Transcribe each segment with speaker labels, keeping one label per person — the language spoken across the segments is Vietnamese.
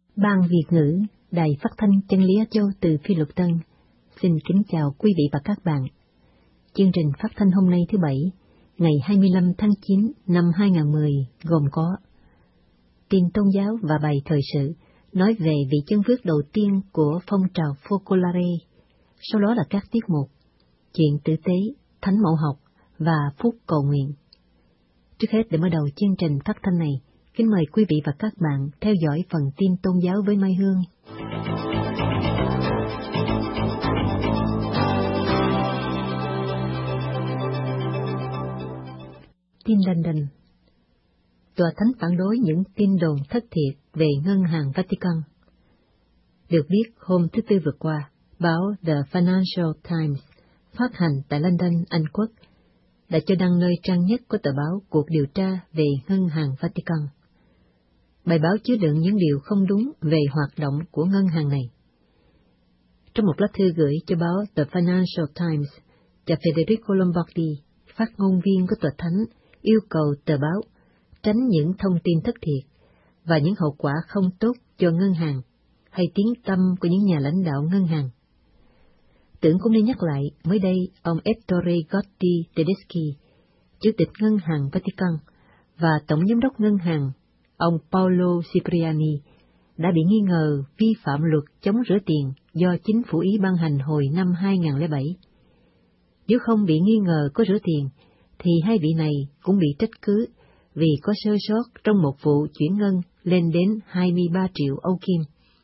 Speaker 1: Ban Việt ngữ, Đài Phát thanh Chân lý Á Châu từ Phi Luật Tân, xin kính chào quý vị và các bạn. Chương trình phát thanh hôm nay thứ Bảy, ngày 25 tháng 9 năm 2010 gồm có tin tôn giáo và bài thời sự, nói về vị chân phước đầu tiên của phong trào Focolare, sau đó là các tiết mục, chuyện tử tế, thánh mẫu học và phút cầu nguyện. Trước hết, để mở đầu chương trình phát thanh này, kính mời quý vị và các bạn theo dõi phần tin tôn giáo với Mai Hương. Tin London. Tòa Thánh phản đối những tin đồn thất thiệt về ngân hàng Vatican. Được biết, hôm thứ Tư vừa qua, báo The Financial Times phát hành tại London, Anh Quốc, đã cho đăng nơi trang nhất của tờ báo cuộc điều tra về ngân hàng Vatican. Bài báo chứa đựng những điều không đúng về hoạt động của ngân hàng này. Trong một lá thư gửi cho báo The Financial Times, cha Federico Lombardi, phát ngôn viên của tòa thánh, yêu cầu tờ báo tránh những thông tin thất thiệt và những hậu quả không tốt cho ngân hàng hay tiếng tăm của những nhà lãnh đạo ngân hàng. Tưởng cũng nên nhắc lại, mới đây ông Ettore Gotti Tedeschi, chủ tịch ngân hàng Vatican, và tổng giám đốc ngân hàng ông Paolo Cipriani đã bị nghi ngờ vi phạm luật chống rửa tiền do chính phủ Ý ban hành hồi năm 2007. Nếu không bị nghi ngờ có rửa tiền, thì hai vị này cũng bị trách cứ vì có sơ sót trong một vụ chuyển ngân lên đến 23 triệu Âu Kim.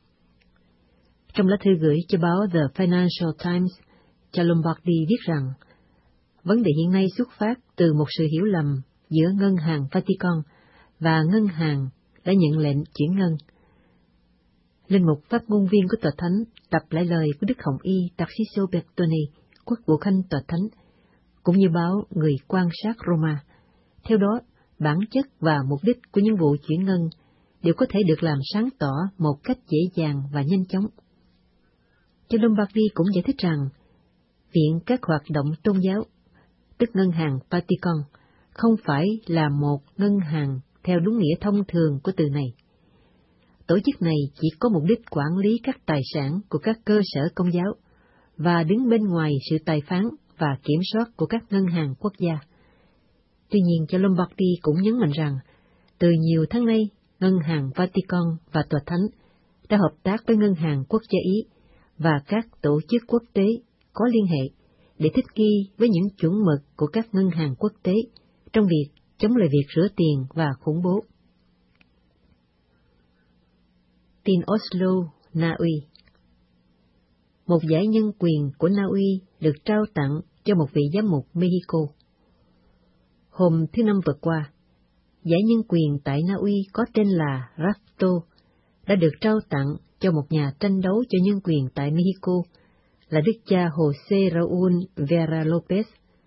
Speaker 1: Trong lá thư gửi cho báo The Financial Times, cha Lombardi viết rằng, vấn đề hiện nay xuất phát từ một sự hiểu lầm giữa ngân hàng Vatican và ngân hàng đã nhận lệnh chuyển ngân. Linh mục phát ngôn viên của tòa thánh đọc lại lời của Đức Hồng Y Tarcisio Bertone, quốc vụ khanh tòa thánh, cũng như báo Người quan sát Roma. Theo đó, bản chất và mục đích của những vụ chuyển ngân đều có thể được làm sáng tỏ một cách dễ dàng và nhanh chóng. Cha Lombardi cũng giải thích rằng, viện các hoạt động tôn giáo, tức ngân hàng Vatican, không phải là một ngân hàng theo đúng nghĩa thông thường của từ này. Tổ chức này chỉ có mục đích quản lý các tài sản của các cơ sở công giáo và đứng bên ngoài sự tài phán và kiểm soát của các ngân hàng quốc gia. Tuy nhiên, cha Lombardi cũng nhấn mạnh rằng, từ nhiều tháng nay, ngân hàng Vatican và tòa thánh đã hợp tác với ngân hàng quốc gia Ý và các tổ chức quốc tế có liên hệ để thích nghi với những chuẩn mực của các ngân hàng quốc tế trong việc chống lại việc rửa tiền và khủng bố. Tin Oslo, Na Uy. Một giải nhân quyền của Na Uy được trao tặng cho một vị giám mục Mexico. Hôm thứ Năm vừa qua, giải nhân quyền tại Na Uy có tên là Rafto đã được trao tặng cho một nhà tranh đấu cho nhân quyền tại Mexico là đức cha José Raúl Vera López.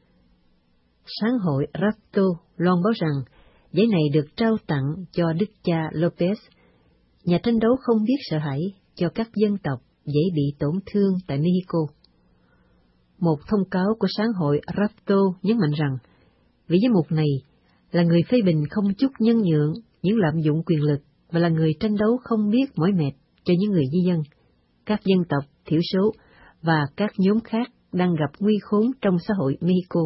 Speaker 1: Sáng hội Rafto loan báo rằng giải này được trao tặng cho đức cha López, nhà tranh đấu không biết sợ hãi cho các dân tộc dễ bị tổn thương tại Mexico. Một thông cáo của sáng hội Rafto nhấn mạnh rằng, vị giám mục này là người phê bình không chút nhân nhượng những lạm dụng quyền lực và là người tranh đấu không biết mỏi mệt cho những người di dân, các dân tộc thiểu số và các nhóm khác đang gặp nguy khốn trong xã hội Mexico.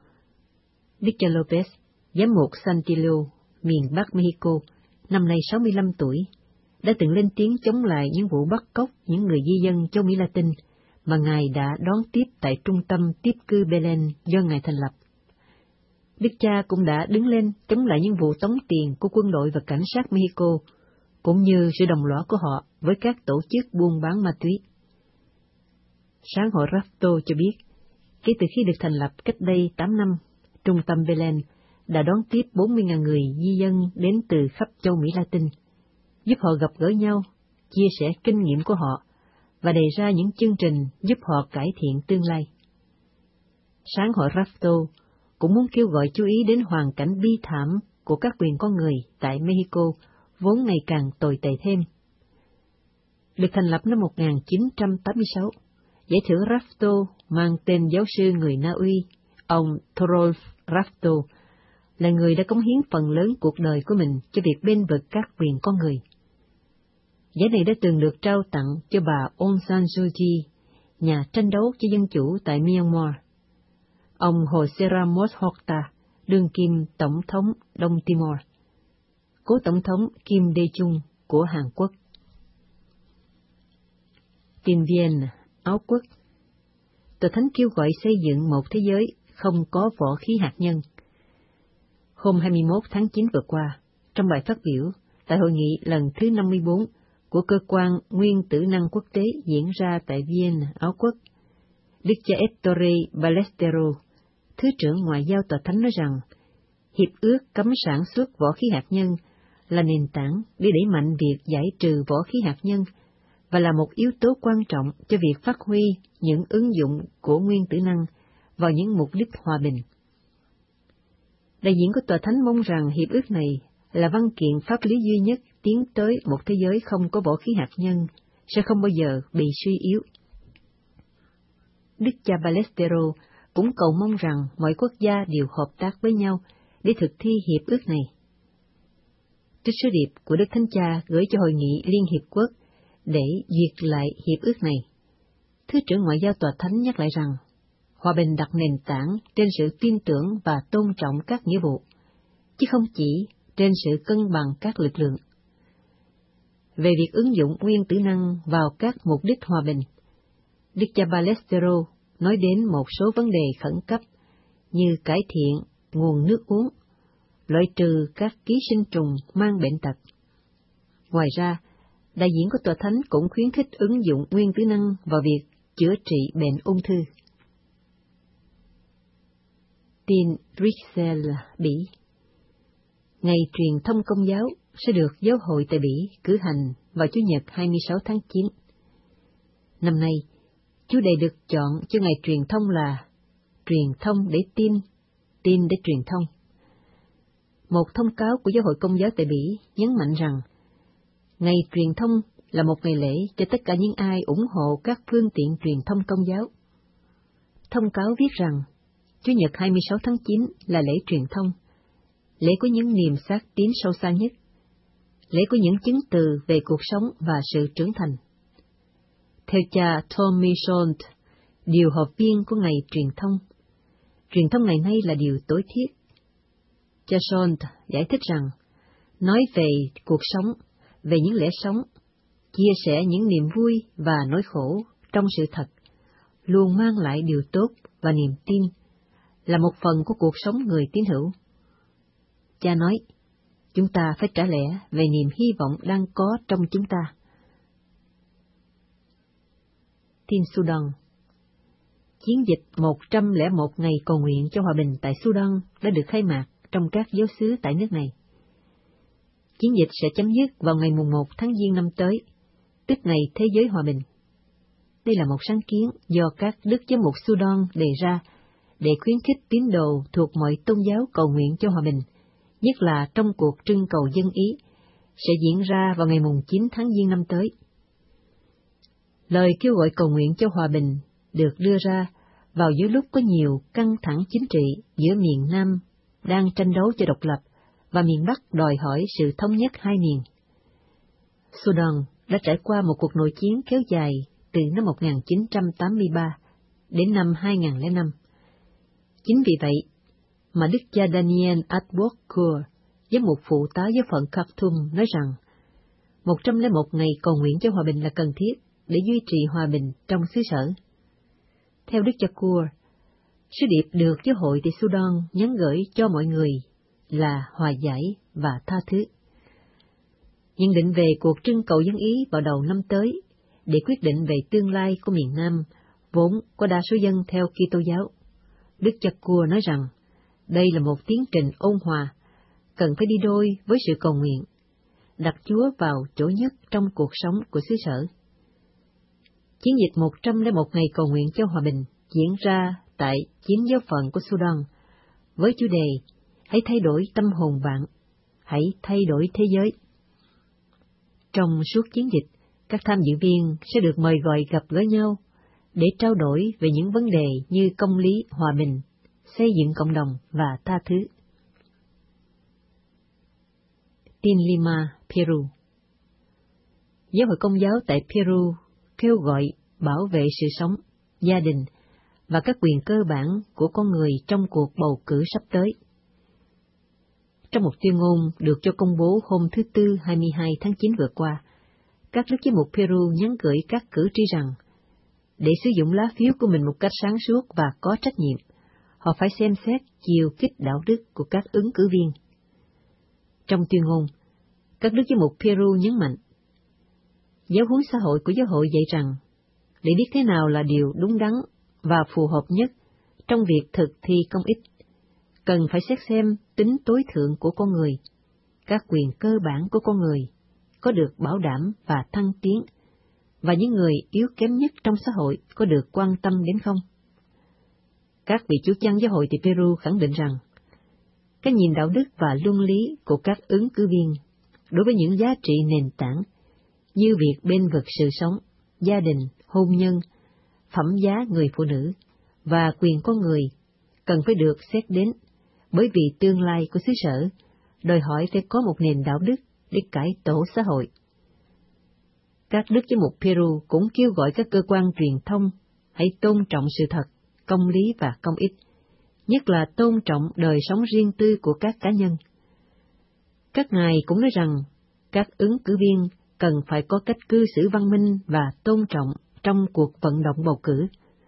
Speaker 1: Đức cha López, giám mục Saltillo, miền Bắc Mexico, năm nay 65 tuổi, đã từng lên tiếng chống lại những vụ bắt cóc những người di dân châu Mỹ Latin mà Ngài đã đón tiếp tại trung tâm tiếp cư Belen do Ngài thành lập. Đức cha cũng đã đứng lên chống lại những vụ tống tiền của quân đội và cảnh sát Mexico, cũng như sự đồng lõa của họ với các tổ chức buôn bán ma túy. Sáng hội Rafto cho biết, kể từ khi được thành lập cách đây 8 năm, trung tâm Belen đã đón tiếp 40.000 người di dân đến từ khắp châu Mỹ Latin, giúp họ gặp gỡ nhau, chia sẻ kinh nghiệm của họ và đề ra những chương trình giúp họ cải thiện tương lai. Sáng hội Rafto cũng muốn kêu gọi chú ý đến hoàn cảnh bi thảm của các quyền con người tại Mexico, vốn ngày càng tồi tệ thêm. Được thành lập năm 1986, giải thưởng Rafto mang tên giáo sư người Na Uy, ông Thorolf Rafto, là người đã cống hiến phần lớn cuộc đời của mình cho việc bênh vực các quyền con người. Giải này đã từng được trao tặng cho bà Aung San Suu Kyi, nhà tranh đấu cho dân chủ tại Myanmar. Ông Jose Ramos Horta, đương kim Tổng thống Đông Timor, cố Tổng thống Kim Dae-jung của Hàn Quốc. Tin Viên, Áo Quốc. Tòa Thánh kêu gọi xây dựng một thế giới không có võ khí hạt nhân. Hôm 21 tháng 9 vừa qua, trong bài phát biểu tại hội nghị lần thứ 54 của Cơ quan Nguyên tử năng quốc tế diễn ra tại Viên, Áo Quốc, Đức cha Ettore Ballesteros, Thứ trưởng Ngoại giao Tòa Thánh nói rằng, Hiệp ước cấm sản xuất võ khí hạt nhân là nền tảng để đẩy mạnh việc giải trừ võ khí hạt nhân và là một yếu tố quan trọng cho việc phát huy những ứng dụng của nguyên tử năng vào những mục đích hòa bình. Đại diện của Tòa Thánh mong rằng hiệp ước này là văn kiện pháp lý duy nhất tiến tới một thế giới không có võ khí hạt nhân, sẽ không bao giờ bị suy yếu. Đức cha Ballesteros cũng cầu mong rằng mọi quốc gia đều hợp tác với nhau để thực thi hiệp ước này. Trích sứ điệp của Đức Thánh Cha gửi cho Hội nghị Liên Hiệp Quốc để duyệt lại hiệp ước này, Thứ trưởng Ngoại giao Tòa Thánh nhắc lại rằng, hòa bình đặt nền tảng trên sự tin tưởng và tôn trọng các nghĩa vụ, chứ không chỉ trên sự cân bằng các lực lượng. Về việc ứng dụng nguyên tử năng vào các mục đích hòa bình, Đức cha Ballesteros nói đến một số vấn đề khẩn cấp như cải thiện nguồn nước uống, loại trừ các ký sinh trùng mang bệnh tật. Ngoài ra, đại diện của Tòa Thánh cũng khuyến khích ứng dụng nguyên tử năng vào việc chữa trị bệnh ung thư. Tin Bruxelles, Bỉ. Ngày truyền thông Công giáo sẽ được Giáo hội tại Bỉ cử hành vào Chủ nhật 26 tháng 9. Năm nay, chủ đề được chọn cho ngày truyền thông là Truyền thông để tin, tin để truyền thông. Một thông cáo của Giáo hội Công giáo tại Bỉ nhấn mạnh rằng, ngày truyền thông là một ngày lễ cho tất cả những ai ủng hộ các phương tiện truyền thông Công giáo. Thông cáo viết rằng, Chủ nhật 26 tháng 9 là lễ truyền thông, lễ của những niềm xác tín sâu xa nhất, lễ của những chứng từ về cuộc sống và sự trưởng thành. Theo cha Tommy Scholt, điều hợp viên của ngày truyền thông ngày nay là điều tối thiết. Cha Scholt giải thích rằng, nói về cuộc sống, về những lẽ sống, chia sẻ những niềm vui và nỗi khổ trong sự thật, luôn mang lại điều tốt và niềm tin, là một phần của cuộc sống người tín hữu. Cha nói, chúng ta phải trả lẽ về niềm hy vọng đang có trong chúng ta. Tin Sudan. Chiến dịch 101 ngày cầu nguyện cho hòa bình tại Sudan đã được khai mạc trong các giáo xứ tại nước này. Chiến dịch sẽ chấm dứt vào ngày 1 tháng Giêng năm tới, tức ngày Thế giới Hòa bình. Đây là một sáng kiến do các đức giám mục Sudan đề ra để khuyến khích tín đồ thuộc mọi tôn giáo cầu nguyện cho hòa bình, nhất là trong cuộc trưng cầu dân ý, sẽ diễn ra vào ngày 9 tháng Giêng năm tới. Lời kêu gọi cầu nguyện cho hòa bình được đưa ra vào giữa lúc có nhiều căng thẳng chính trị giữa miền Nam đang tranh đấu cho độc lập và miền Bắc đòi hỏi sự thống nhất hai miền. Sudan đã trải qua một cuộc nội chiến kéo dài từ năm 1983 đến năm 2005. Chính vì vậy mà Đức cha Daniel Atwood, giám mục phụ tá giáo phận Khartoum nói rằng 101 ngày cầu nguyện cho hòa bình là cần thiết để duy trì hòa bình trong xứ sở. Theo Đức cha Kur, sứ điệp được giáo hội tại Sudan nhắn gửi cho mọi người là hòa giải và tha thứ. Nhận định về cuộc trưng cầu dân ý vào đầu năm tới để quyết định về tương lai của miền Nam, vốn có đa số dân theo Kitô giáo, Đức cha Kur nói rằng đây là một tiến trình ôn hòa, cần phải đi đôi với sự cầu nguyện, đặt Chúa vào chỗ nhất trong cuộc sống của xứ sở. Chiến dịch 101 ngày cầu nguyện cho hòa bình diễn ra tại 9 giáo phận của Sudan, với chủ đề Hãy thay đổi tâm hồn bạn, hãy thay đổi thế giới. Trong suốt chiến dịch, các tham dự viên sẽ được mời gọi gặp gỡ nhau để trao đổi về những vấn đề như công lý, hòa bình, xây dựng cộng đồng và tha thứ. Tin Lima, Peru. Giáo hội Công giáo tại Peru kêu gọi bảo vệ sự sống, gia đình và các quyền cơ bản của con người trong cuộc bầu cử sắp tới. Trong một tuyên ngôn được cho công bố hôm thứ Tư 22 tháng 9 vừa qua, các đức giám mục Peru nhắn gửi các cử tri rằng, để sử dụng lá phiếu của mình một cách sáng suốt và có trách nhiệm, họ phải xem xét chiều kích đạo đức của các ứng cử viên. Trong tuyên ngôn, các đức giám mục Peru nhấn mạnh, giáo huấn xã hội của giáo hội dạy rằng, để biết thế nào là điều đúng đắn và phù hợp nhất trong việc thực thi công ích, cần phải xét xem tính tối thượng của con người, các quyền cơ bản của con người có được bảo đảm và thăng tiến, và những người yếu kém nhất trong xã hội có được quan tâm đến không. Các vị chủ chăn giáo hội tại Peru khẳng định rằng, cái nhìn đạo đức và luân lý của các ứng cử viên đối với những giá trị nền tảng như việc bênh vực sự sống, gia đình, hôn nhân, phẩm giá người phụ nữ và quyền con người cần phải được xét đến, bởi vì tương lai của xứ sở đòi hỏi phải có một nền đạo đức để cải tổ xã hội. Các đức giám mục Peru cũng kêu gọi các cơ quan truyền thông hãy tôn trọng sự thật, công lý và công ích, nhất là tôn trọng đời sống riêng tư của các cá nhân. Các ngài cũng nói rằng các ứng cử viên cần phải có cách cư xử văn minh và tôn trọng trong cuộc vận động bầu cử.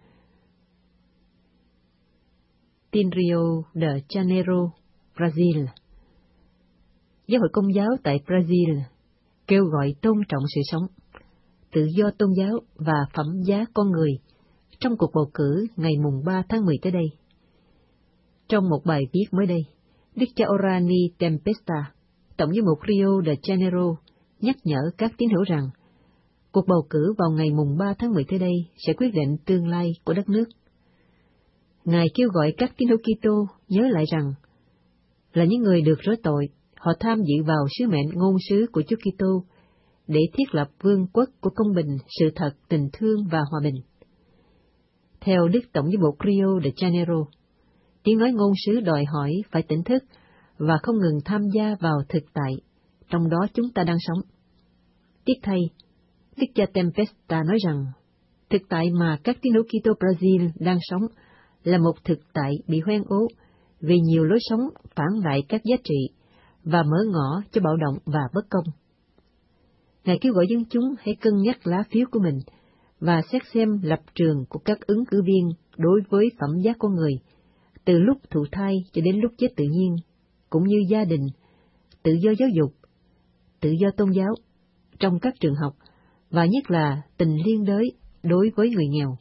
Speaker 1: Tin Rio de Janeiro, Brazil. Giáo hội Công giáo tại Brazil kêu gọi tôn trọng sự sống, tự do tôn giáo và phẩm giá con người trong cuộc bầu cử ngày mùng 3 tháng 10 tới đây. Trong một bài viết mới đây, Đức cha Orani Tempesta, Tổng giám mục Rio de Janeiro, nhắc nhở các tín hữu rằng, cuộc bầu cử vào ngày mùng 3 tháng 10 tới đây sẽ quyết định tương lai của đất nước. Ngài kêu gọi các tín hữu Kitô nhớ lại rằng, là những người được rửa tội, họ tham dự vào sứ mệnh ngôn sứ của Chúa Kitô để thiết lập vương quốc của công bình, sự thật, tình thương và hòa bình. Theo Đức Tổng giám mục Rio de Janeiro, tiếng nói ngôn sứ đòi hỏi phải tỉnh thức và không ngừng tham gia vào thực tại, trong đó chúng ta đang sống. Tiếc thay, Đức cha Tempesta nói rằng, thực tại mà các tín hữu Kitô Brazil đang sống là một thực tại bị hoen ố vì nhiều lối sống phản lại các giá trị và mở ngõ cho bạo động và bất công. Ngài kêu gọi dân chúng hãy cân nhắc lá phiếu của mình và xét xem lập trường của các ứng cử viên đối với phẩm giá con người, từ lúc thụ thai cho đến lúc chết tự nhiên, cũng như gia đình, tự do giáo dục, tự do tôn giáo trong các trường học, và nhất là tình liên đới đối với người nghèo.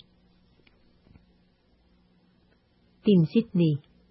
Speaker 1: Tin Sydney.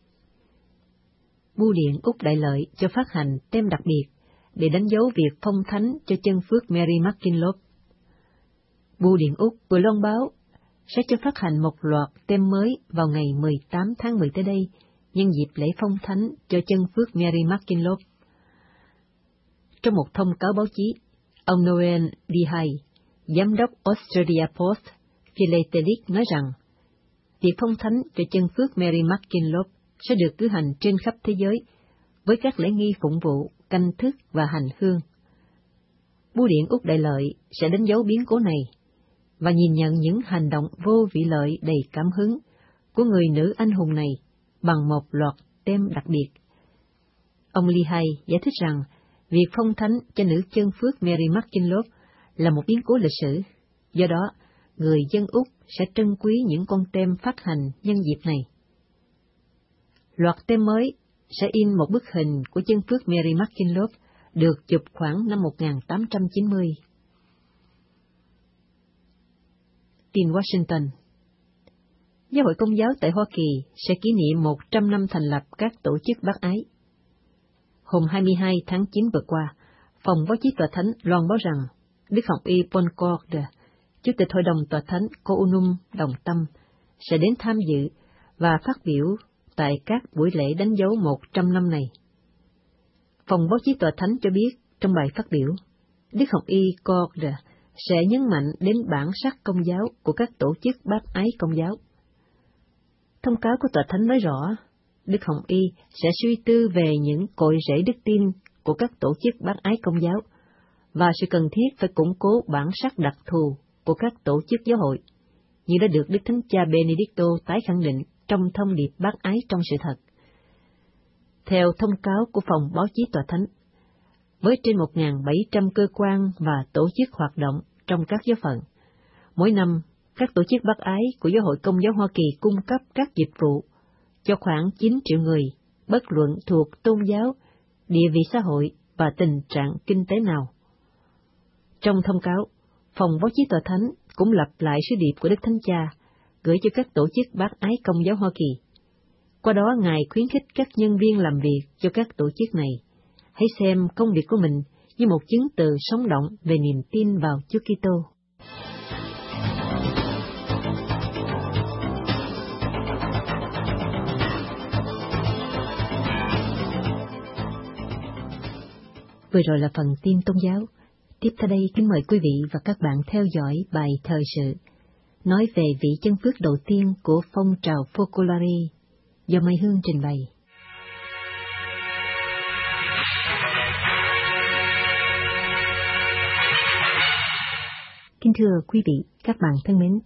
Speaker 1: Bưu điện Úc Đại Lợi cho phát hành tem đặc biệt để đánh dấu việc phong thánh cho chân phước Mary McKinlop. Bưu điện Úc vừa loan báo sẽ cho phát hành một loạt tem mới vào ngày 18 tháng 10 tới đây, nhân dịp lễ phong thánh cho chân phước Mary McKinlop. Trong một thông cáo báo chí, ông Noel Dihai, giám đốc Australia Post Philatelic nói rằng, việc phong thánh cho chân phước Mary McKinlop sẽ được cử hành trên khắp thế giới với các lễ nghi phụng vụ, canh thức và hành hương. Bưu điện Úc Đại Lợi sẽ đánh dấu biến cố này và nhìn nhận những hành động vô vị lợi đầy cảm hứng của người nữ anh hùng này bằng một loạt tem đặc biệt. Ông Lihai giải thích rằng việc phong thánh cho nữ chân phước Mary McKinlop là một biến cố lịch sử, do đó người dân Úc sẽ trân quý những con tem phát hành nhân dịp này. Loạt tem mới sẽ in một bức hình của chân phước Mary McKinlop được chụp khoảng năm 1890. Tin Washington. Giáo hội Công giáo tại Hoa Kỳ sẽ kỷ niệm 100 năm thành lập các tổ chức bác ái. Hôm 22 tháng 9 vừa qua, Phòng Báo chí Tòa Thánh loan báo rằng Đức học y Paul Cord, Chủ tịch Hội đồng Tòa Thánh Coonum Đồng Tâm, sẽ đến tham dự và phát biểu tại các buổi lễ đánh dấu 100 năm này. Phòng Báo chí Tòa Thánh cho biết trong bài phát biểu, Đức học y Cord sẽ nhấn mạnh đến bản sắc công giáo của các tổ chức bác ái công giáo. Thông cáo của Tòa Thánh nói rõ, Đức Hồng Y sẽ suy tư về những cội rễ đức tin của các tổ chức bác ái công giáo, và sự cần thiết phải củng cố bản sắc đặc thù của các tổ chức giáo hội, như đã được Đức Thánh Cha Benedicto tái khẳng định trong thông điệp bác ái trong sự thật. Theo thông cáo của Phòng Báo chí Tòa Thánh, với trên 1.700 cơ quan và tổ chức hoạt động trong các giáo phận, mỗi năm các tổ chức bác ái của Giáo hội Công giáo Hoa Kỳ cung cấp các dịch vụ cho khoảng 9 triệu người, bất luận thuộc tôn giáo, địa vị xã hội và tình trạng kinh tế nào. Trong thông cáo, Phòng Báo chí Tòa Thánh cũng lặp lại sứ điệp của Đức Thánh Cha gửi cho các tổ chức bác ái Công giáo Hoa Kỳ. Qua đó, Ngài khuyến khích các nhân viên làm việc cho các tổ chức này hãy xem công việc của mình như một chứng từ sống động về niềm tin vào Chúa Kitô. Vừa rồi là phần tin tôn giáo. Tiếp theo đây kính mời quý vị và các bạn theo dõi bài thời sự nói về vị chân phước đầu tiên của phong trào Focolare do Mai Hương trình bày. Kính thưa quý vị, các bạn thân mến,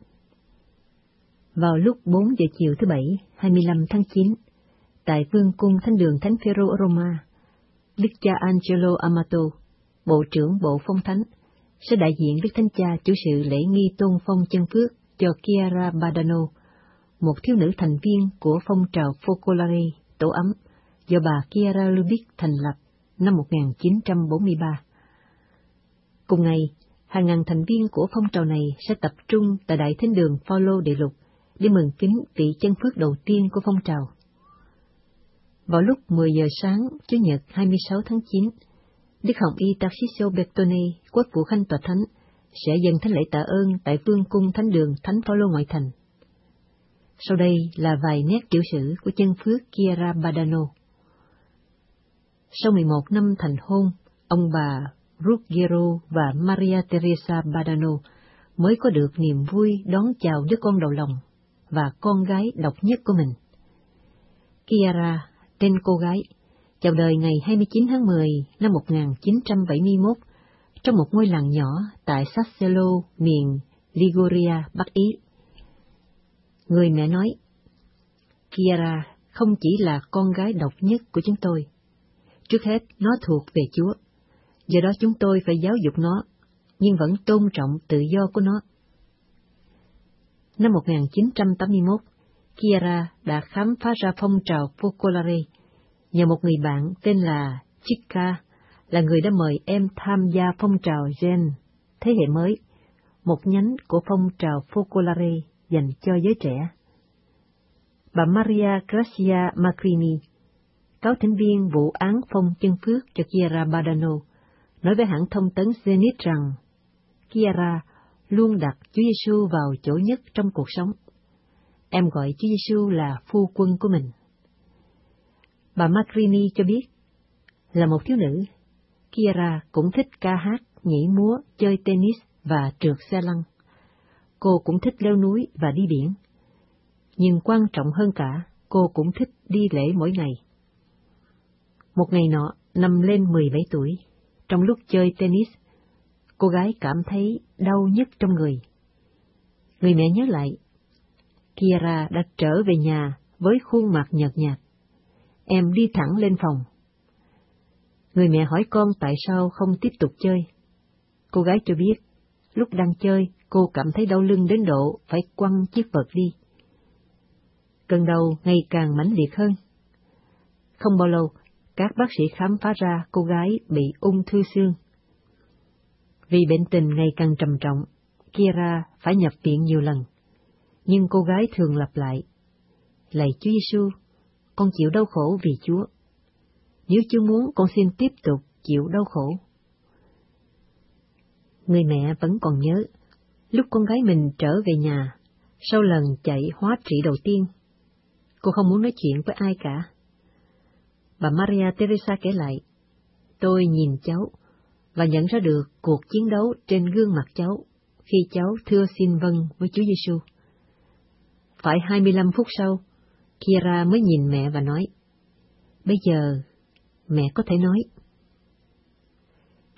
Speaker 1: vào lúc 4 giờ chiều thứ Bảy, 25 tháng 9, tại Vương cung Thánh đường Thánh Phêrô ở Roma, Đức cha Angelo Amato, Bộ trưởng Bộ Phong Thánh, sẽ đại diện Đức Thánh Cha chủ sự lễ nghi tôn phong chân phước cho Chiara Badano, một thiếu nữ thành viên của phong trào Focolare tổ ấm do bà Chiara Lubick thành lập năm 1943. Cùng ngày, hàng ngàn thành viên của phong trào này sẽ tập trung tại Đại Thánh đường Phaolô Đệ Lục để mừng kính vị chân phước đầu tiên của phong trào. Vào lúc 10 giờ sáng, Chủ nhật 26 tháng 9, Đức Hồng Y Tarcisio Bertone, quốc vụ khanh Tòa Thánh, sẽ dâng thánh lễ tạ ơn tại Vương cung Thánh đường Thánh Phaolô ngoại thành. Sau đây là vài nét tiểu sử của chân phước Chiara Badano. Sau 11 năm thành hôn, ông bà Ruggiero và Maria Teresa Badano mới có được niềm vui đón chào đứa con đầu lòng và con gái độc nhất của mình. Chiara, tên cô gái, chào đời ngày 29 tháng 10 năm 1971 trong một ngôi làng nhỏ tại Sassuolo, miền Liguria, Bắc Ý. Người mẹ nói, Chiara không chỉ là con gái độc nhất của chúng tôi. Trước hết, nó thuộc về Chúa. Do đó chúng tôi phải giáo dục nó, nhưng vẫn tôn trọng tự do của nó. Năm 1981, Chiara đã khám phá ra phong trào Focolare nhờ một người bạn tên là Chica, là người đã mời em tham gia phong trào Gen, thế hệ mới, một nhánh của phong trào Focolare dành cho giới trẻ. Bà Maria Grazia Macrini, cáo thỉnh viên vụ án phong chân phước cho Chiara Badano, nói với hãng thông tấn Zenit rằng Chiara luôn đặt Chúa Giêsu vào chỗ nhất trong cuộc sống. Em gọi Chúa Giêsu là phu quân của mình. Bà Macrini cho biết, là một thiếu nữ, Chiara cũng thích ca hát, nhảy múa, chơi tennis và trượt xe lăn. Cô cũng thích leo núi và đi biển. Nhưng quan trọng hơn cả, cô cũng thích đi lễ mỗi ngày. Một ngày nọ, năm lên 17 tuổi, trong lúc chơi tennis, cô gái cảm thấy đau nhức trong người. Người mẹ nhớ lại, Chiara đã trở về nhà với khuôn mặt nhợt nhạt. Em đi thẳng lên phòng. Người mẹ hỏi con tại sao không tiếp tục chơi. Cô gái cho biết, lúc đang chơi, cô cảm thấy đau lưng đến độ phải quăng chiếc vợt đi. Cơn đau ngày càng mãnh liệt hơn. Không bao lâu, các bác sĩ khám phá ra cô gái bị ung thư xương. Vì bệnh tình ngày càng trầm trọng, Chiara phải nhập viện nhiều lần. Nhưng cô gái thường lặp lại, lạy Chúa Giêsu, con chịu đau khổ vì Chúa. Nếu Chúa muốn, con xin tiếp tục chịu đau khổ. Người mẹ vẫn còn nhớ, lúc con gái mình trở về nhà, sau lần chạy hóa trị đầu tiên, cô không muốn nói chuyện với ai cả. Bà Maria Teresa kể lại, tôi nhìn cháu và nhận ra được cuộc chiến đấu trên gương mặt cháu khi cháu thưa xin vâng với Chúa Giêsu. Phải 25 phút sau, Chiara mới nhìn mẹ và nói, bây giờ mẹ có thể nói.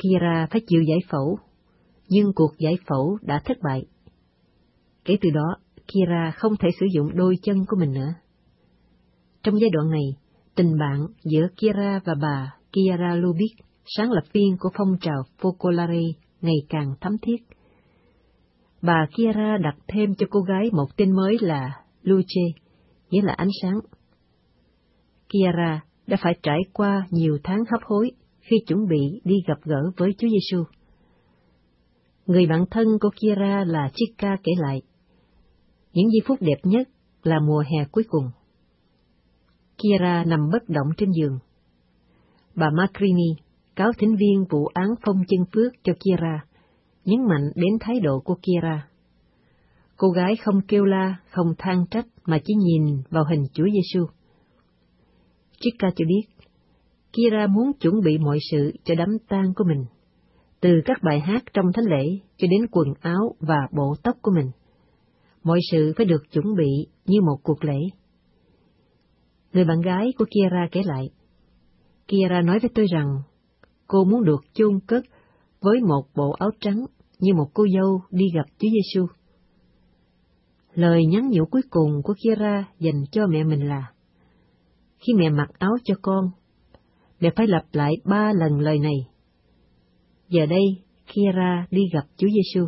Speaker 1: Kira phải chịu giải phẫu, nhưng cuộc giải phẫu đã thất bại. Kể từ đó, Kira không thể sử dụng đôi chân của mình nữa. Trong giai đoạn này, tình bạn giữa Kira và bà Kiara Lubick, sáng lập viên của phong trào Focolare, ngày càng thắm thiết. Bà Kiara đặt thêm cho cô gái một tên mới là Luce, nghĩa là ánh sáng. Kiara đã phải trải qua nhiều tháng hấp hối khi chuẩn bị đi gặp gỡ với Chúa Giêsu. Người bạn thân của Kira là Chica kể lại, những giây phút đẹp nhất là mùa hè cuối cùng. Kira nằm bất động trên giường. Bà Macrini, cáo thính viên vụ án phong chân phước cho Kira, nhấn mạnh đến thái độ của Kira. Cô gái không kêu la, không than trách mà chỉ nhìn vào hình Chúa Giêsu. Chica cho biết, Kira muốn chuẩn bị mọi sự cho đám tang của mình, từ các bài hát trong thánh lễ cho đến quần áo và bộ tóc của mình. Mọi sự phải được chuẩn bị như một cuộc lễ. Người bạn gái của Kira kể lại, Kira nói với tôi rằng cô muốn được chôn cất với một bộ áo trắng như một cô dâu đi gặp Chúa Giêsu. Lời nhắn nhủ cuối cùng của Kira dành cho mẹ mình là, khi mẹ mặc áo cho con, mẹ phải lặp lại 3 lần lời này. Giờ đây, Kira đi gặp Chúa Giêsu.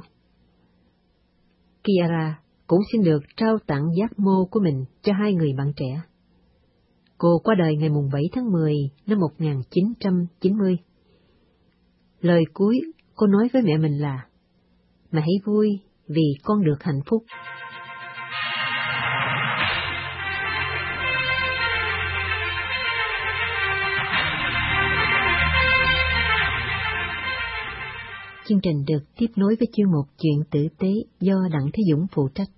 Speaker 1: Kira cũng xin được trao tặng giác mô của mình cho 2 người bạn trẻ. Cô qua đời ngày 7 tháng 10 năm 1990. Lời cuối cô nói với mẹ mình là, mẹ hãy vui vì con được hạnh phúc. Chương trình được tiếp nối với chuyên mục Chuyện tử tế do Đặng Thế Dũng phụ trách.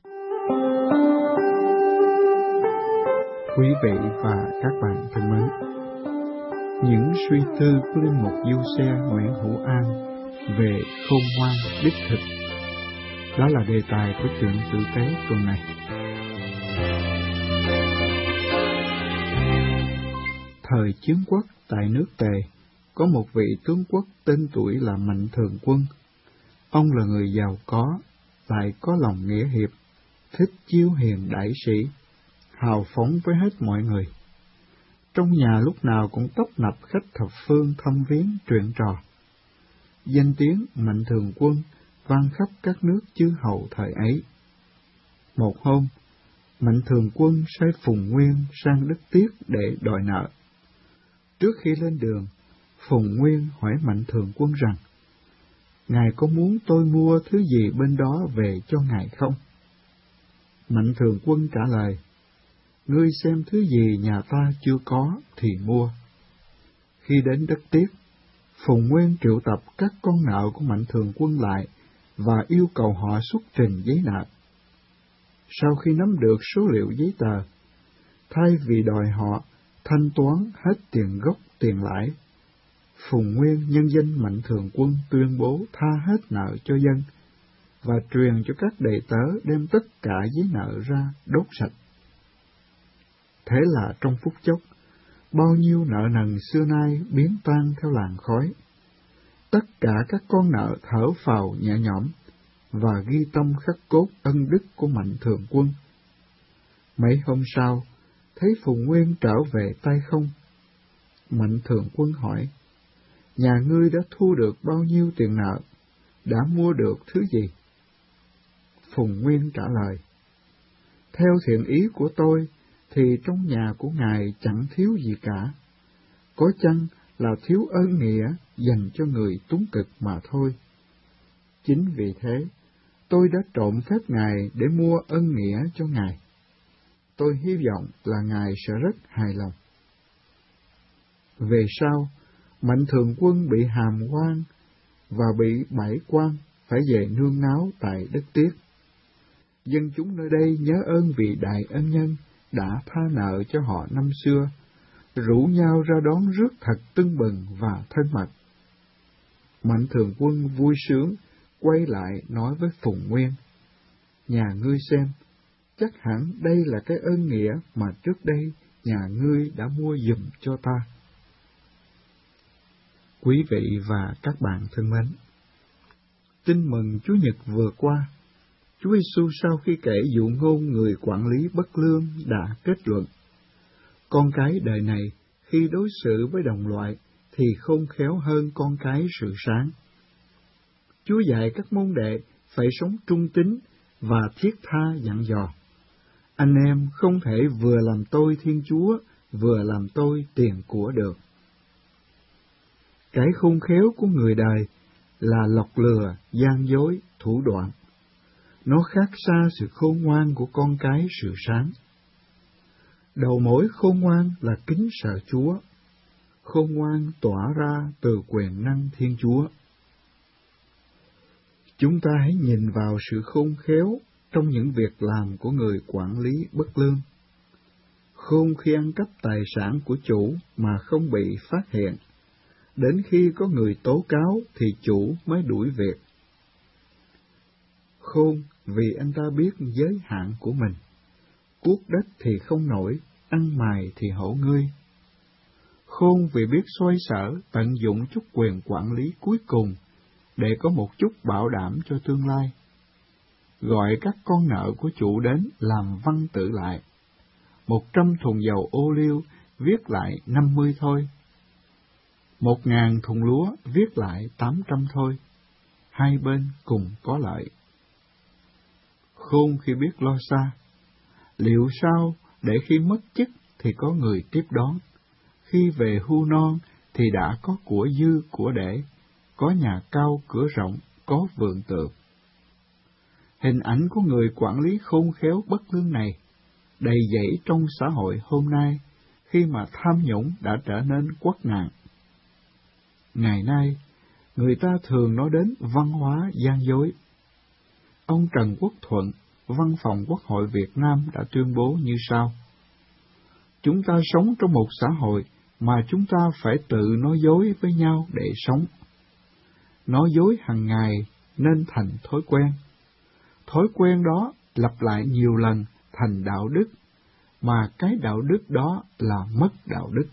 Speaker 2: Quý vị và các bạn thân mến, những suy tư của linh mục Du-xe Nguyễn Hữu An về khôn ngoan đích thực, đó là đề tài của Chuyện tử tế tuần này. Thời Chiến Quốc tại nước Tề, có một vị tướng quốc tên tuổi là Mạnh Thường Quân. Ông là người giàu có, lại có lòng nghĩa hiệp, thích chiêu hiền đại sĩ, hào phóng với hết mọi người. Trong nhà lúc nào cũng tấp nập khách thập phương thăm viếng chuyện trò. Danh tiếng Mạnh Thường Quân vang khắp các nước chư hầu thời ấy. Một hôm, Mạnh Thường Quân sai Phùng Nguyên sang đất Tiết để đòi nợ. Trước khi lên đường, Phùng Nguyên hỏi Mạnh Thường Quân rằng, Ngài có muốn tôi mua thứ gì bên đó về cho Ngài không? Mạnh Thường Quân trả lời, ngươi xem thứ gì nhà ta chưa có thì mua. Khi đến đất Tiết, Phùng Nguyên triệu tập các con nợ của Mạnh Thường Quân lại và yêu cầu họ xuất trình giấy nợ. Sau khi nắm được số liệu giấy tờ, thay vì đòi họ thanh toán hết tiền gốc tiền lãi, Phùng Nguyên nhân danh Mạnh Thường Quân tuyên bố tha hết nợ cho dân và truyền cho các đệ tớ đem tất cả giấy nợ ra đốt sạch. Thế là trong phút chốc, bao nhiêu nợ nần xưa nay biến tan theo làn khói. Tất cả các con nợ thở phào nhẹ nhõm và ghi tâm khắc cốt ân đức của Mạnh Thường Quân. Mấy hôm sau, thấy Phùng Nguyên trở về tay không. Mạnh Thường Quân hỏi, nhà ngươi đã thu được bao nhiêu tiền nợ, đã mua được thứ gì? Phùng Nguyên trả lời, theo thiện ý của tôi, thì trong nhà của Ngài chẳng thiếu gì cả, có chăng là thiếu ơn nghĩa dành cho người túng cực mà thôi. Chính vì thế, tôi đã trộm phép Ngài để mua ân nghĩa cho Ngài. Tôi hy vọng là Ngài sẽ rất hài lòng. Về sau, Mạnh Thường Quân bị hàm quan và bị bãi quan phải về nương náu tại đất Tiết. Dân chúng nơi đây nhớ ơn vị đại ân nhân đã tha nợ cho họ năm xưa, rủ nhau ra đón rước thật tưng bừng và thân mật. Mạnh Thường Quân vui sướng quay lại nói với Phùng Nguyên, nhà ngươi xem, chắc hẳn đây là cái ơn nghĩa mà trước đây nhà ngươi đã mua giùm cho ta. Quý vị và các bạn thân mến, tin mừng Chúa Nhật vừa qua, Chúa Giêsu sau khi kể dụ ngôn người quản lý bất lương đã kết luận: con cái đời này khi đối xử với đồng loại thì khôn khéo hơn con cái sự sáng. Chúa dạy các môn đệ phải sống trung tín và thiết tha dặn dò: anh em không thể vừa làm tôi Thiên Chúa, vừa làm tôi tiền của được. Cái khôn khéo của người đời là lọc lừa, gian dối, thủ đoạn. Nó khác xa sự khôn ngoan của con cái sự sáng. Đầu mối khôn ngoan là kính sợ Chúa. Khôn ngoan tỏa ra từ quyền năng Thiên Chúa. Chúng ta hãy nhìn vào sự khôn khéo trong những việc làm của người quản lý bất lương. Khôn khi ăn cắp tài sản của chủ mà không bị phát hiện. Đến khi có người tố cáo thì chủ mới đuổi việc. Khôn vì anh ta biết giới hạn của mình. Cuốc đất thì không nổi, ăn mài thì hổ ngươi. Khôn vì biết xoay sở, tận dụng chút quyền quản lý cuối cùng để có một chút bảo đảm cho tương lai. Gọi các con nợ của chủ đến làm văn tự lại. 100 thùng dầu ô liu viết lại 50 thôi. 1000 thùng lúa viết lại 800 thôi. Hai bên cùng có lợi. Khôn khi biết lo xa. Liệu sao để khi mất chức thì có người tiếp đón, khi về hưu non thì đã có của dư của để, có nhà cao cửa rộng, có vườn tược. Hình ảnh của người quản lý khôn khéo bất lương này đầy dẫy trong xã hội hôm nay khi mà tham nhũng đã trở nên quất nạn. Ngày nay, người ta thường nói đến văn hóa gian dối. Ông Trần Quốc Thuận, Văn phòng Quốc hội Việt Nam đã tuyên bố như sau: chúng ta sống trong một xã hội mà chúng ta phải tự nói dối với nhau để sống. Nói dối hàng ngày nên thành thói quen. Thói quen đó lặp lại nhiều lần thành đạo đức, mà cái đạo đức đó là mất đạo đức.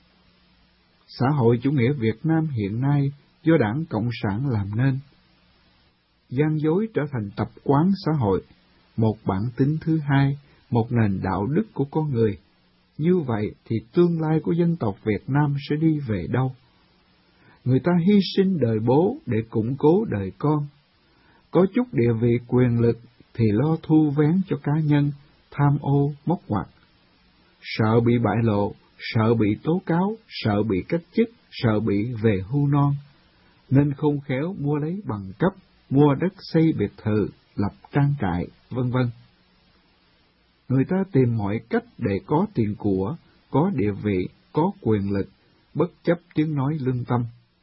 Speaker 2: Xã hội chủ nghĩa Việt Nam hiện nay do Đảng Cộng sản làm nên. Gian dối trở thành tập quán xã hội, một bản tính thứ hai, một nền đạo đức của con người. Như vậy thì tương lai của dân tộc Việt Nam sẽ đi về đâu? Người ta hy sinh đời bố để củng cố đời con. Có chút địa vị quyền lực thì lo thu vén cho cá nhân, tham ô, móc ngoặt. Sợ bị bại lộ, sợ bị tố cáo, sợ bị cách chức, sợ bị về hưu non, nên khôn khéo mua lấy bằng cấp, mua đất xây biệt thự, lập trang trại, vân vân. Người ta tìm mọi cách để có tiền của, có địa vị, có quyền lực, bất chấp tiếng nói lương tâm.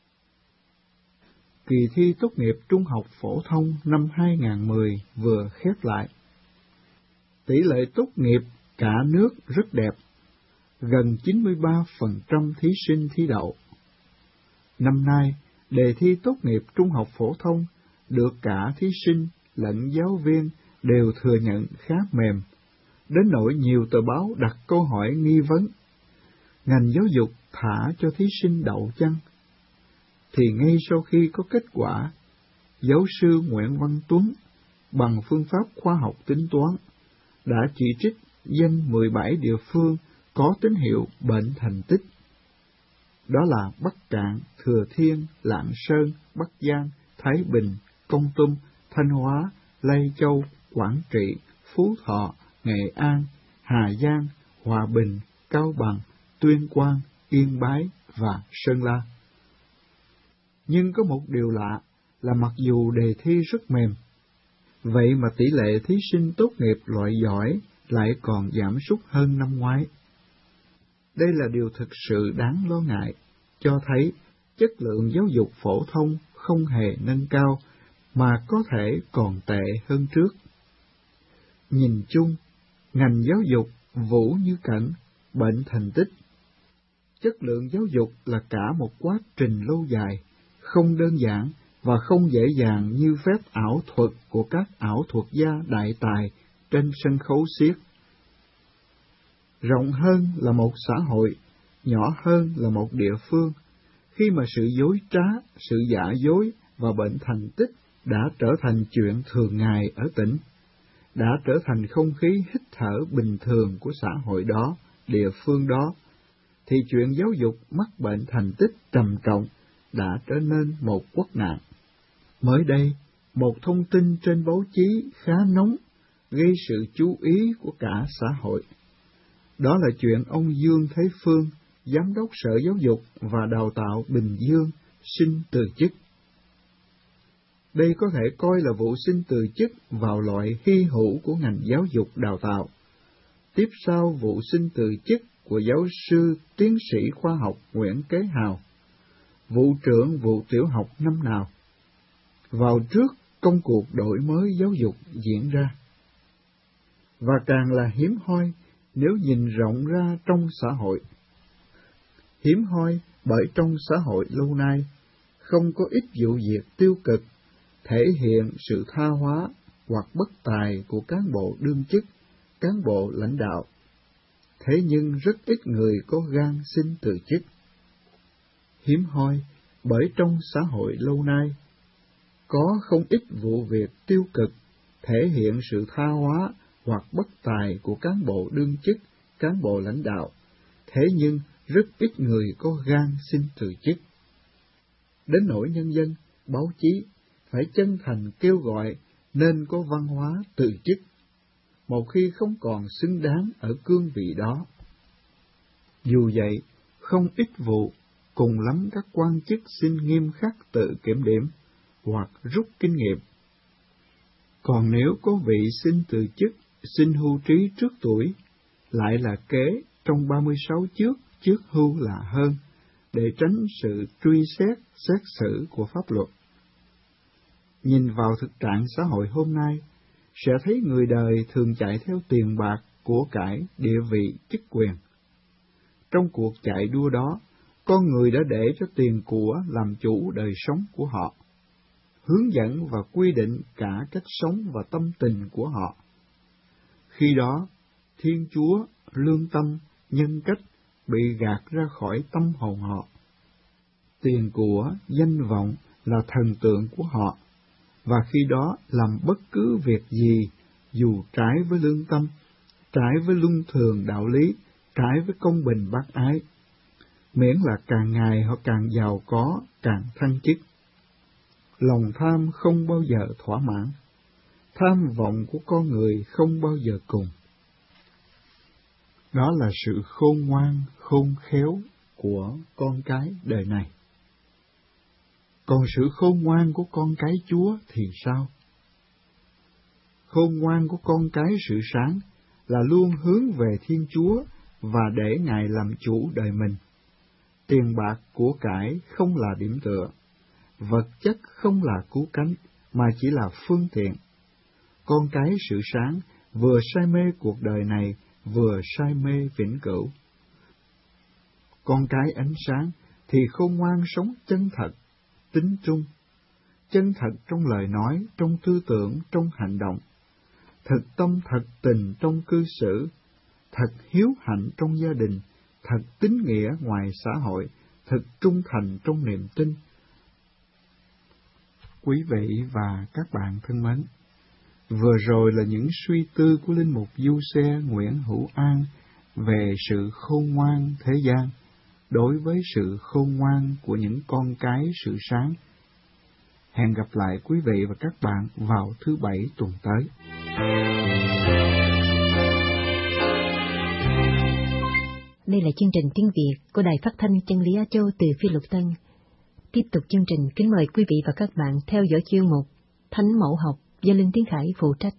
Speaker 2: Kỳ thi tốt nghiệp trung học phổ thông năm 2010 vừa khép lại. Tỷ lệ tốt nghiệp cả nước rất đẹp, gần 93% thí sinh thi đậu. Năm nay, đề thi tốt nghiệp trung học phổ thông được cả thí sinh lẫn giáo viên đều thừa nhận khá mềm, đến nỗi nhiều tờ báo đặt câu hỏi nghi vấn: ngành giáo dục thả cho thí sinh đậu chăng? Thì ngay sau khi có kết quả, giáo sư Nguyễn Văn Tuấn bằng phương pháp khoa học tính toán đã chỉ trích danh 17 địa phương có tín hiệu bệnh thành tích. Đó là Bắc Kạn, Thừa Thiên, Lạng Sơn, Bắc Giang, Thái Bình, Kon Tum, Thanh Hóa, Lai Châu, Quảng Trị, Phú Thọ, Nghệ An, Hà Giang, Hòa Bình, Cao Bằng, Tuyên Quang, Yên Bái và Sơn La. Nhưng có một điều lạ là mặc dù đề thi rất mềm, vậy mà tỷ lệ thí sinh tốt nghiệp loại giỏi lại còn giảm sút hơn năm ngoái. Đây là điều thực sự đáng lo ngại, cho thấy chất lượng giáo dục phổ thông không hề nâng cao, mà có thể còn tệ hơn trước. Nhìn chung, ngành giáo dục vũ như cảnh, bệnh thành tích. Chất lượng giáo dục là cả một quá trình lâu dài, không đơn giản và không dễ dàng như phép ảo thuật của các ảo thuật gia đại tài trên sân khấu xiếc. Rộng hơn là một xã hội, nhỏ hơn là một địa phương. khi mà sự dối trá, sự giả dối và bệnh thành tích đã trở thành chuyện thường ngày ở tỉnh, đã trở thành không khí hít thở bình thường của xã hội đó, địa phương đó, thì chuyện giáo dục mắc bệnh thành tích trầm trọng đã trở nên một quốc nạn. Mới đây, một thông tin trên báo chí khá nóng, gây sự chú ý của cả xã hội. Đó là chuyện ông Dương Thế Phương, Giám đốc Sở Giáo dục và Đào tạo Bình Dương, xin từ chức. Đây có thể coi là vụ xin từ chức vào loại hy hữu của ngành giáo dục đào tạo. Tiếp sau vụ xin từ chức của giáo sư tiến sĩ khoa học Nguyễn Kế Hào, vụ trưởng vụ tiểu học năm nào, vào trước công cuộc đổi mới giáo dục diễn ra. Và càng là hiếm hoi nếu nhìn rộng ra trong xã hội. Hiếm hoi bởi trong xã hội lâu nay không có ít vụ việc tiêu cực thể hiện sự tha hóa hoặc bất tài của cán bộ đương chức, cán bộ lãnh đạo. Thế nhưng rất ít người có gan xin từ chức. Hiếm hoi bởi trong xã hội lâu nay có không ít vụ việc tiêu cực thể hiện sự tha hóa hoặc bất tài của cán bộ đương chức, cán bộ lãnh đạo. Thế nhưng rất ít người có gan xin từ chức. Đến nỗi nhân dân, báo chí phải chân thành kêu gọi nên có văn hóa từ chức, một khi không còn xứng đáng ở cương vị đó. Dù vậy, không ít vụ, cùng lắm các quan chức xin nghiêm khắc tự kiểm điểm hoặc rút kinh nghiệm. Còn nếu có vị xin từ chức, xin hưu trí trước tuổi, lại là kế trong 36 trước hưu là hơn, để tránh sự truy xét, xét xử của pháp luật. Nhìn vào thực trạng xã hội hôm nay, sẽ thấy người đời thường chạy theo tiền bạc, của cải, địa vị, chức quyền. Trong cuộc chạy đua đó, con người đã để cho tiền của làm chủ đời sống của họ, hướng dẫn và quy định cả cách sống và tâm tình của họ. Khi đó, Thiên Chúa, lương tâm, nhân cách bị gạt ra khỏi tâm hồn họ. Tiền của, danh vọng là thần tượng của họ, và khi đó làm bất cứ việc gì, dù trái với lương tâm, trái với luân thường đạo lý, trái với công bình bác ái, miễn là càng ngày họ càng giàu có, càng thăng chức. Lòng tham không bao giờ thỏa mãn, tham vọng của con người không bao giờ cùng. Đó là sự khôn ngoan, khôn khéo của con cái đời này. Còn sự khôn ngoan của con cái Chúa thì sao? Khôn ngoan của con cái sự sáng là luôn hướng về Thiên Chúa và để Ngài làm chủ đời mình. Tiền bạc của cải không là điểm tựa, vật chất không là cứu cánh, mà chỉ là phương tiện. Con cái sự sáng vừa say mê cuộc đời này, vừa say mê vĩnh cửu. Con cái ánh sáng thì khôn ngoan sống chân thật, tín trung, chân thật trong lời nói, trong tư tưởng, trong hành động, thật tâm thật tình trong cư xử, thật hiếu hạnh trong gia đình, thật tín nghĩa ngoài xã hội, thật trung thành trong niềm tin. Quý vị và các bạn thân mến, vừa rồi là những suy tư của linh mục du xe Nguyễn Hữu An về sự khôn ngoan thế gian đối với sự khôn ngoan của những con cái sự sáng. Hẹn gặp lại quý vị và các bạn vào thứ Bảy tuần tới.
Speaker 1: Đây là chương trình tiếng Việt của Đài Phát thanh Chân lý Á Châu từ Phi Luật Tân. Tiếp tục chương trình, kính mời quý vị và các bạn theo dõi chuyên mục Thánh Mẫu Học do Linh Tiến Khải phụ trách.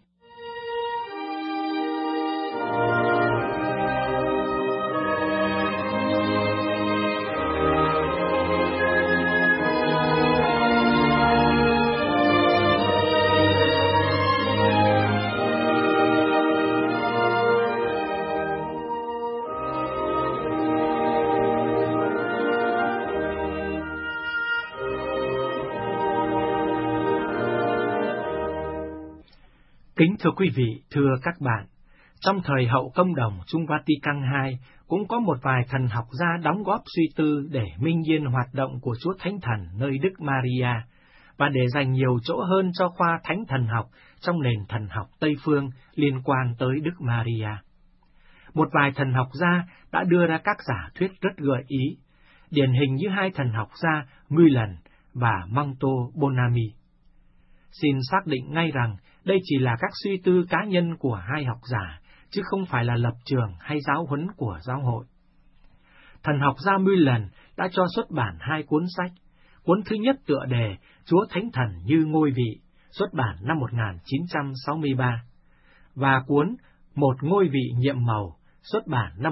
Speaker 3: Kính thưa quý vị, thưa các bạn, Trong thời hậu công đồng Trung Vatican II, cũng có một vài thần học gia đóng góp suy tư để minh nghiên hoạt động của Chúa Thánh Thần nơi Đức Maria, và để dành nhiều chỗ hơn cho khoa thánh thần học trong nền thần học Tây Phương liên quan tới Đức Maria. Một vài thần học gia đã đưa ra các giả thuyết rất gợi ý, điển hình như hai thần học gia Mullen và Manto Bonami. Xin xác định ngay rằng đây chỉ là các suy tư cá nhân của hai học giả, chứ không phải là lập trường hay giáo huấn của giáo hội. Thần học gia Mullen đã cho xuất bản hai cuốn sách. Cuốn thứ nhất tựa đề Chúa Thánh Thần như ngôi vị, xuất bản năm 1963, và cuốn Một ngôi vị nhiệm màu, xuất bản năm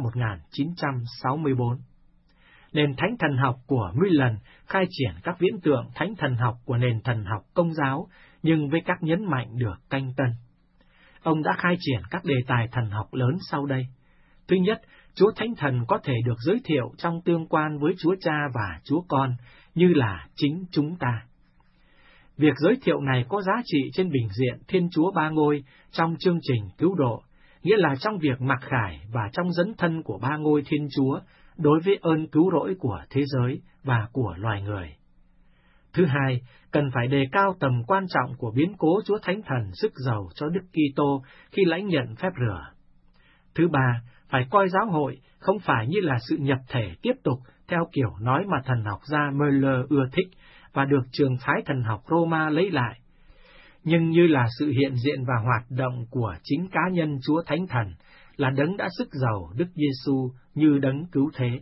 Speaker 3: 1964. Nền thánh thần học của Mullen khai triển các viễn tượng thánh thần học của nền thần học Công giáo, nhưng với các nhấn mạnh được canh tân. Ông đã khai triển các đề tài thần học lớn sau đây. Thứ nhất, Chúa Thánh Thần có thể được giới thiệu trong tương quan với Chúa Cha và Chúa Con, như là chính chúng ta. Việc giới thiệu này có giá trị trên bình diện Thiên Chúa Ba Ngôi trong chương trình cứu độ, nghĩa là trong việc mặc khải và trong dấn thân của Ba Ngôi Thiên Chúa đối với ơn cứu rỗi của thế giới và của loài người. Thứ hai, cần phải đề cao tầm quan trọng của biến cố Chúa Thánh Thần sức giàu cho Đức Kitô khi lãnh nhận phép rửa. Thứ ba, phải coi giáo hội không phải như là sự nhập thể tiếp tục theo kiểu nói mà thần học gia Müller ưa thích và được trường phái thần học Roma lấy lại, nhưng như là sự hiện diện và hoạt động của chính cá nhân Chúa Thánh Thần, là đấng đã sức giàu Đức Giêsu như đấng cứu thế.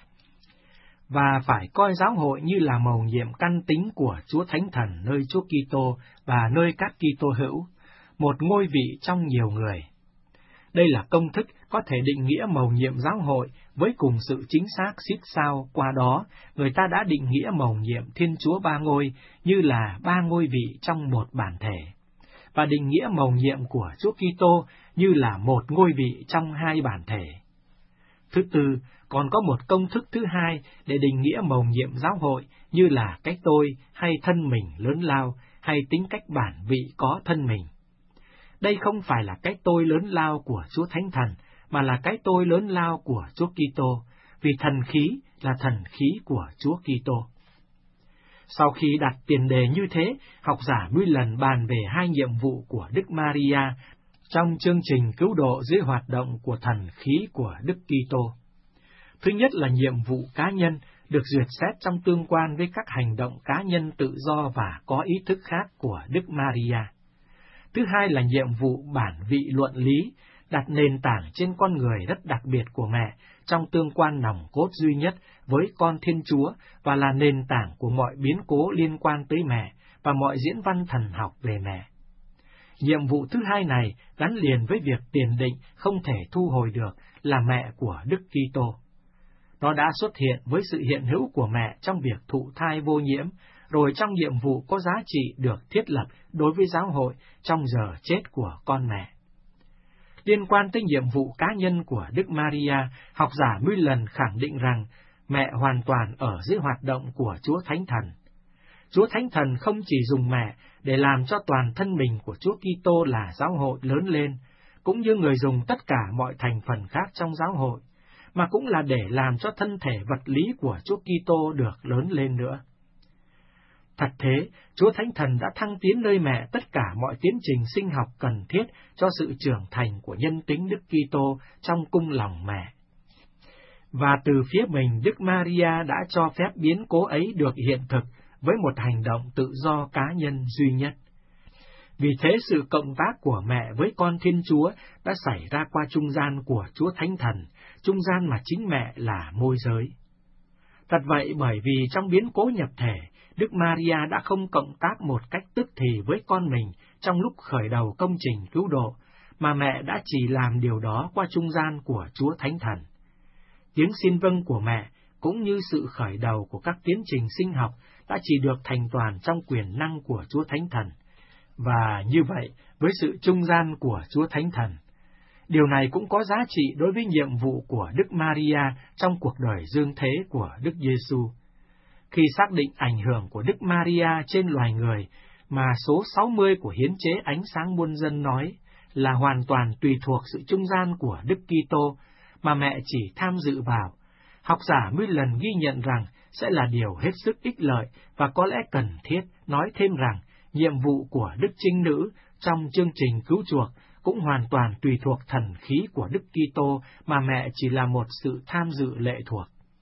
Speaker 3: Và phải coi giáo hội như là mầu nhiệm căn tính của Chúa Thánh Thần nơi Chúa Kitô và nơi các Kitô hữu, một ngôi vị trong nhiều người. Đây là công thức có thể định nghĩa mầu nhiệm giáo hội với cùng sự chính xác xít sao, qua đó người ta đã định nghĩa mầu nhiệm Thiên Chúa Ba Ngôi như là ba ngôi vị trong một bản thể, và định nghĩa mầu nhiệm của Chúa Kitô như là một ngôi vị trong hai bản thể. Thứ tư, còn có một công thức thứ hai để định nghĩa mầu nhiệm giáo hội như là cái tôi hay thân mình lớn lao, hay tính cách bản vị có thân mình. Đây không phải là cái tôi lớn lao của Chúa Thánh Thần, mà là cái tôi lớn lao của Chúa Kitô, vì thần khí là thần khí của Chúa Kitô. Sau khi đặt tiền đề như thế, học giả Mullen bàn về hai nhiệm vụ của Đức Maria trong chương trình cứu độ dưới hoạt động của thần khí của Đức Kitô. Thứ nhất là nhiệm vụ cá nhân, được duyệt xét trong tương quan với các hành động cá nhân tự do và có ý thức khác của Đức Maria. Thứ hai là nhiệm vụ bản vị luận lý, đặt nền tảng trên con người rất đặc biệt của mẹ trong tương quan nòng cốt duy nhất với con Thiên Chúa, và là nền tảng của mọi biến cố liên quan tới mẹ và mọi diễn văn thần học về mẹ. Nhiệm vụ thứ hai này gắn liền với việc tiền định không thể thu hồi được là mẹ của Đức Kitô. Nó đã xuất hiện với sự hiện hữu của mẹ trong việc thụ thai vô nhiễm, rồi trong nhiệm vụ có giá trị được thiết lập đối với giáo hội trong giờ chết của con mẹ. Liên quan tới nhiệm vụ cá nhân của Đức Maria, học giả Mullen khẳng định rằng mẹ hoàn toàn ở dưới hoạt động của Chúa Thánh Thần. Chúa Thánh Thần không chỉ dùng mẹ để làm cho toàn thân mình của Chúa Kitô là giáo hội lớn lên, cũng như người dùng tất cả mọi thành phần khác trong giáo hội, mà cũng là để làm cho thân thể vật lý của Chúa Kitô được lớn lên nữa. Thật thế, Chúa Thánh Thần đã thăng tiến nơi mẹ tất cả mọi tiến trình sinh học cần thiết cho sự trưởng thành của nhân tính Đức Kitô trong cung lòng mẹ. Và từ phía mình, Đức Maria đã cho phép biến cố ấy được hiện thực với một hành động tự do cá nhân duy nhất. Vì thế, sự cộng tác của mẹ với con Thiên Chúa đã xảy ra qua trung gian của Chúa Thánh Thần, trung gian mà chính mẹ là môi giới. Thật vậy, bởi vì trong biến cố nhập thể, Đức Maria đã không cộng tác một cách tức thì với con mình trong lúc khởi đầu công trình cứu độ, mà mẹ đã chỉ làm điều đó qua trung gian của Chúa Thánh Thần. Tiếng xin vâng của mẹ, cũng như sự khởi đầu của các tiến trình sinh học, đã chỉ được thành toàn trong quyền năng của Chúa Thánh Thần. Và như vậy, với sự trung gian của Chúa Thánh Thần, điều này cũng có giá trị đối với nhiệm vụ của Đức Maria trong cuộc đời dương thế của Đức Giêsu. Khi xác định ảnh hưởng của Đức Maria trên loài người, mà số 60 của hiến chế Ánh Sáng Muôn Dân nói, là hoàn toàn tùy thuộc sự trung gian của Đức Kitô, mà mẹ chỉ tham dự vào. Học giả Mullen ghi nhận rằng sẽ là điều hết sức ích lợi và có lẽ cần thiết nói thêm rằng nhiệm vụ của Đức Trinh Nữ trong chương trình cứu chuộc cũng hoàn toàn tùy thuộc thần khí của Đức Kitô, mà mẹ chỉ là một sự tham dự lệ thuộc.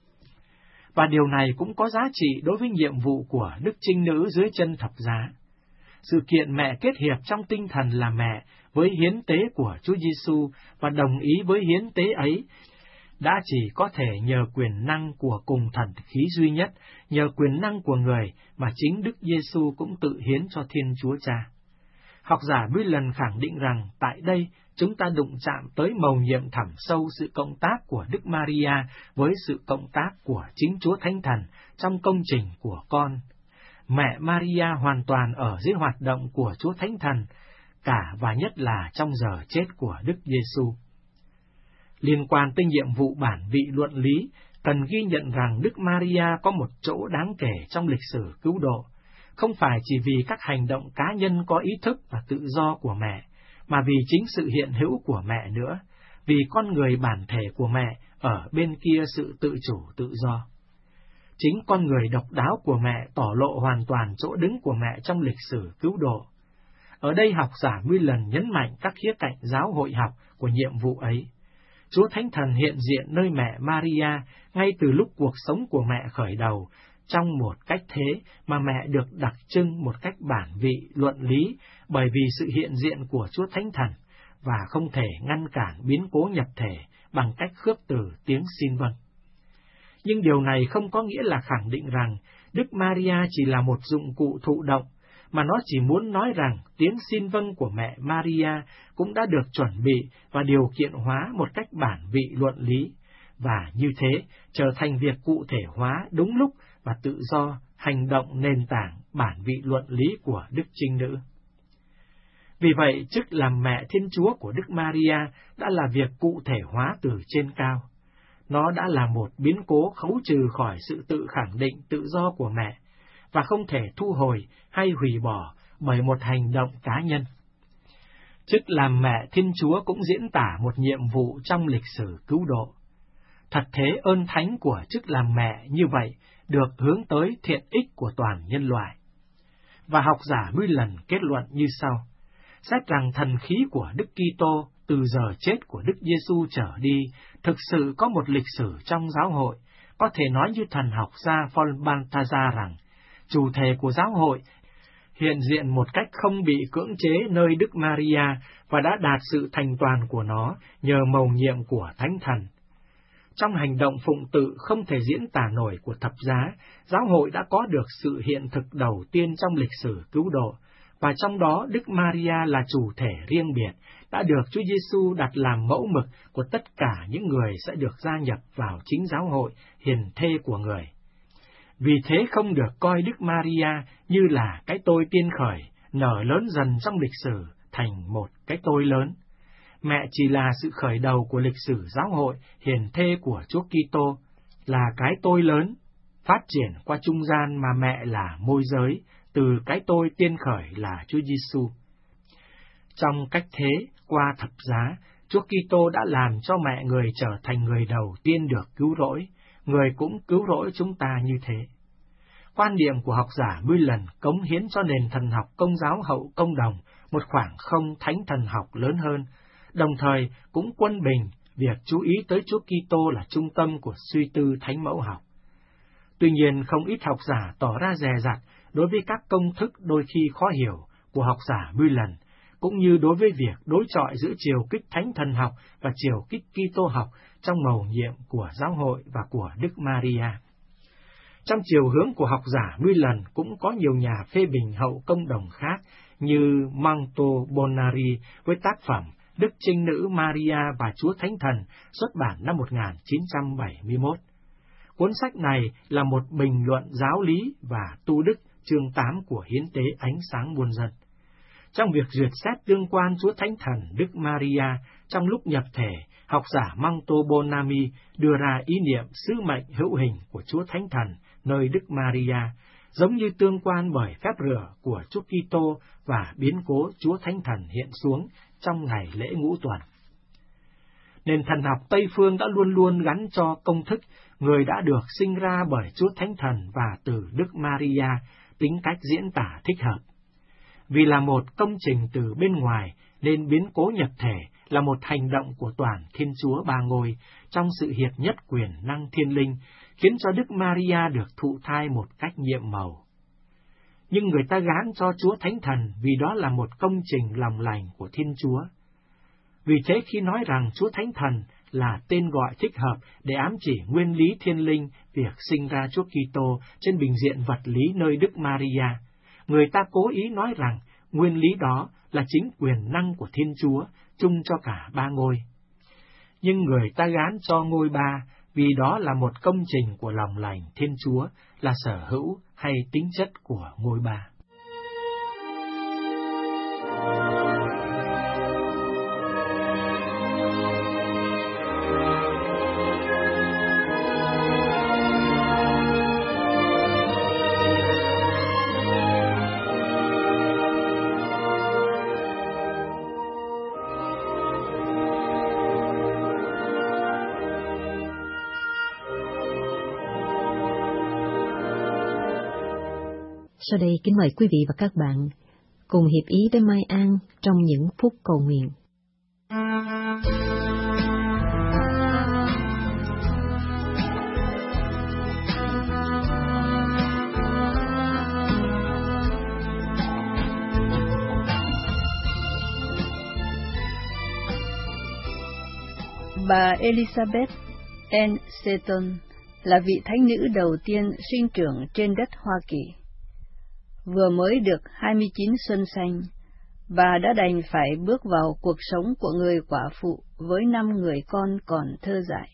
Speaker 3: Và điều này cũng có giá trị đối với nhiệm vụ của Đức Trinh Nữ dưới chân thập giá. Sự kiện mẹ kết hiệp trong tinh thần là mẹ với hiến tế của Chúa Giêsu và đồng ý với hiến tế ấy đã chỉ có thể nhờ quyền năng của cùng thần khí duy nhất, nhờ quyền năng của người mà chính Đức Giêsu cũng tự hiến cho Thiên Chúa Cha. Học giả Mullen khẳng định rằng tại đây chúng ta đụng chạm tới mầu nhiệm thẳm sâu sự cộng tác của Đức Maria với sự cộng tác của chính Chúa Thánh Thần trong công trình của con. Mẹ Maria hoàn toàn ở dưới hoạt động của Chúa Thánh Thần, cả và nhất là trong giờ chết của Đức Giêsu. Liên quan tới nhiệm vụ bản vị luận lý, cần ghi nhận rằng Đức Maria có một chỗ đáng kể trong lịch sử cứu độ, không phải chỉ vì các hành động cá nhân có ý thức và tự do của mẹ, mà vì chính sự hiện hữu của mẹ nữa, vì con người bản thể của mẹ ở bên kia sự tự chủ tự do. Chính con người độc đáo của mẹ tỏ lộ hoàn toàn chỗ đứng của mẹ trong lịch sử cứu độ. Ở đây học giả Mullen nhấn mạnh các khía cạnh giáo hội học của nhiệm vụ ấy. Chúa Thánh Thần hiện diện nơi mẹ Maria ngay từ lúc cuộc sống của mẹ khởi đầu, trong một cách thế mà mẹ được đặc trưng một cách bản vị luận lý bởi vì sự hiện diện của Chúa Thánh Thần, và không thể ngăn cản biến cố nhập thể bằng cách khước từ tiếng xin vâng. Nhưng điều này không có nghĩa là khẳng định rằng Đức Maria chỉ là một dụng cụ thụ động, mà nó chỉ muốn nói rằng tiếng xin vâng của mẹ Maria cũng đã được chuẩn bị và điều kiện hóa một cách bản vị luận lý, và như thế trở thành việc cụ thể hóa đúng lúc và tự do hành động nền tảng bản vị luận lý của Đức Trinh Nữ. Vì vậy, chức làm mẹ Thiên Chúa của Đức Maria đã là việc cụ thể hóa từ trên cao. Nó đã là một biến cố khấu trừ khỏi sự tự khẳng định tự do của mẹ, và không thể thu hồi hay hủy bỏ bởi một hành động cá nhân. Chức làm mẹ Thiên Chúa cũng diễn tả một nhiệm vụ trong lịch sử cứu độ. Thật thế ơn thánh của chức làm mẹ như vậy được hướng tới thiện ích của toàn nhân loại. Và học giả Mullen kết luận như sau: xét rằng thần khí của Đức Kitô từ giờ chết của Đức Giêsu trở đi thực sự có một lịch sử trong giáo hội, có thể nói như thần học gia Paul Balthazar rằng chủ thể của giáo hội hiện diện một cách không bị cưỡng chế nơi Đức Maria và đã đạt sự thành toàn của nó nhờ mầu nhiệm của Thánh Thần. Trong hành động phụng tự không thể diễn tả nổi của thập giá, giáo hội đã có được sự hiện thực đầu tiên trong lịch sử cứu độ, và trong đó Đức Maria là chủ thể riêng biệt, đã được Chúa Giêsu đặt làm mẫu mực của tất cả những người sẽ được gia nhập vào chính giáo hội hiền thê của người. Vì thế không được coi Đức Maria như là cái tôi tiên khởi, nở lớn dần trong lịch sử thành một cái tôi lớn. Mẹ chỉ là sự khởi đầu của lịch sử giáo hội hiền thê của Chúa Kitô, là cái tôi lớn, phát triển qua trung gian mà mẹ là môi giới, từ cái tôi tiên khởi là Chúa Giêsu. Trong cách thế, qua thập giá, Chúa Kitô đã làm cho mẹ người trở thành người đầu tiên được cứu rỗi, người cũng cứu rỗi chúng ta như thế. Quan điểm của học giả Mullen cống hiến cho nền thần học công giáo hậu công đồng một khoảng không thánh thần học lớn hơn, đồng thời cũng quân bình việc chú ý tới Chúa Kitô là trung tâm của suy tư thánh mẫu học. Tuy nhiên, không ít học giả tỏ ra dè dặt đối với các công thức đôi khi khó hiểu của học giả Mullen, cũng như đối với việc đối chọi giữa chiều kích thánh thần học và chiều kích Kitô học trong mầu nhiệm của giáo hội và của Đức Maria. Trong chiều hướng của học giả Mullen cũng có nhiều nhà phê bình hậu công đồng khác như Manto Bonari với tác phẩm Đức Trinh Nữ Maria và Chúa Thánh Thần xuất bản năm 1971. Cuốn sách này là một bình luận giáo lý và tu đức chương 8 của hiến tế ánh sáng muôn dân. Trong việc duyệt xét tương quan Chúa Thánh Thần Đức Maria trong lúc nhập thể, học giả Manto Bonami đưa ra ý niệm sứ mệnh hữu hình của Chúa Thánh Thần nơi Đức Maria, giống như tương quan bởi phép rửa của Chúa Kitô và biến cố Chúa Thánh Thần hiện xuống trong ngày lễ Ngũ Tuần. Nền thần học Tây Phương đã luôn luôn gắn cho công thức người đã được sinh ra bởi Chúa Thánh Thần và từ Đức Maria tính cách diễn tả thích hợp. Vì là một công trình từ bên ngoài nên biến cố nhập thể là một hành động của toàn Thiên Chúa Ba Ngôi trong sự hiệp nhất quyền năng thiên linh, khiến cho Đức Maria được thụ thai một cách nhiệm màu. Nhưng người ta gán cho Chúa Thánh Thần vì đó là một công trình lòng lành của Thiên Chúa. Vì thế khi nói rằng Chúa Thánh Thần là tên gọi thích hợp để ám chỉ nguyên lý thiên linh việc sinh ra Chúa Kitô trên bình diện vật lý nơi Đức Maria, người ta cố ý nói rằng nguyên lý đó là chính quyền năng của Thiên Chúa, chung cho cả ba ngôi. Nhưng người ta gán cho ngôi ba vì đó là một công trình của lòng lành Thiên Chúa, là sở hữu hay tính chất của ngôi ba.
Speaker 1: Sau đây kính mời quý vị và các bạn cùng hiệp ý với Mai An trong những phút cầu nguyện.
Speaker 4: Bà Elizabeth Ann Seton là vị thánh nữ đầu tiên sinh trưởng trên đất Hoa Kỳ. Vừa mới được 29 xuân xanh, bà đã đành phải bước vào cuộc sống của người quả phụ với 5 người con còn thơ dại.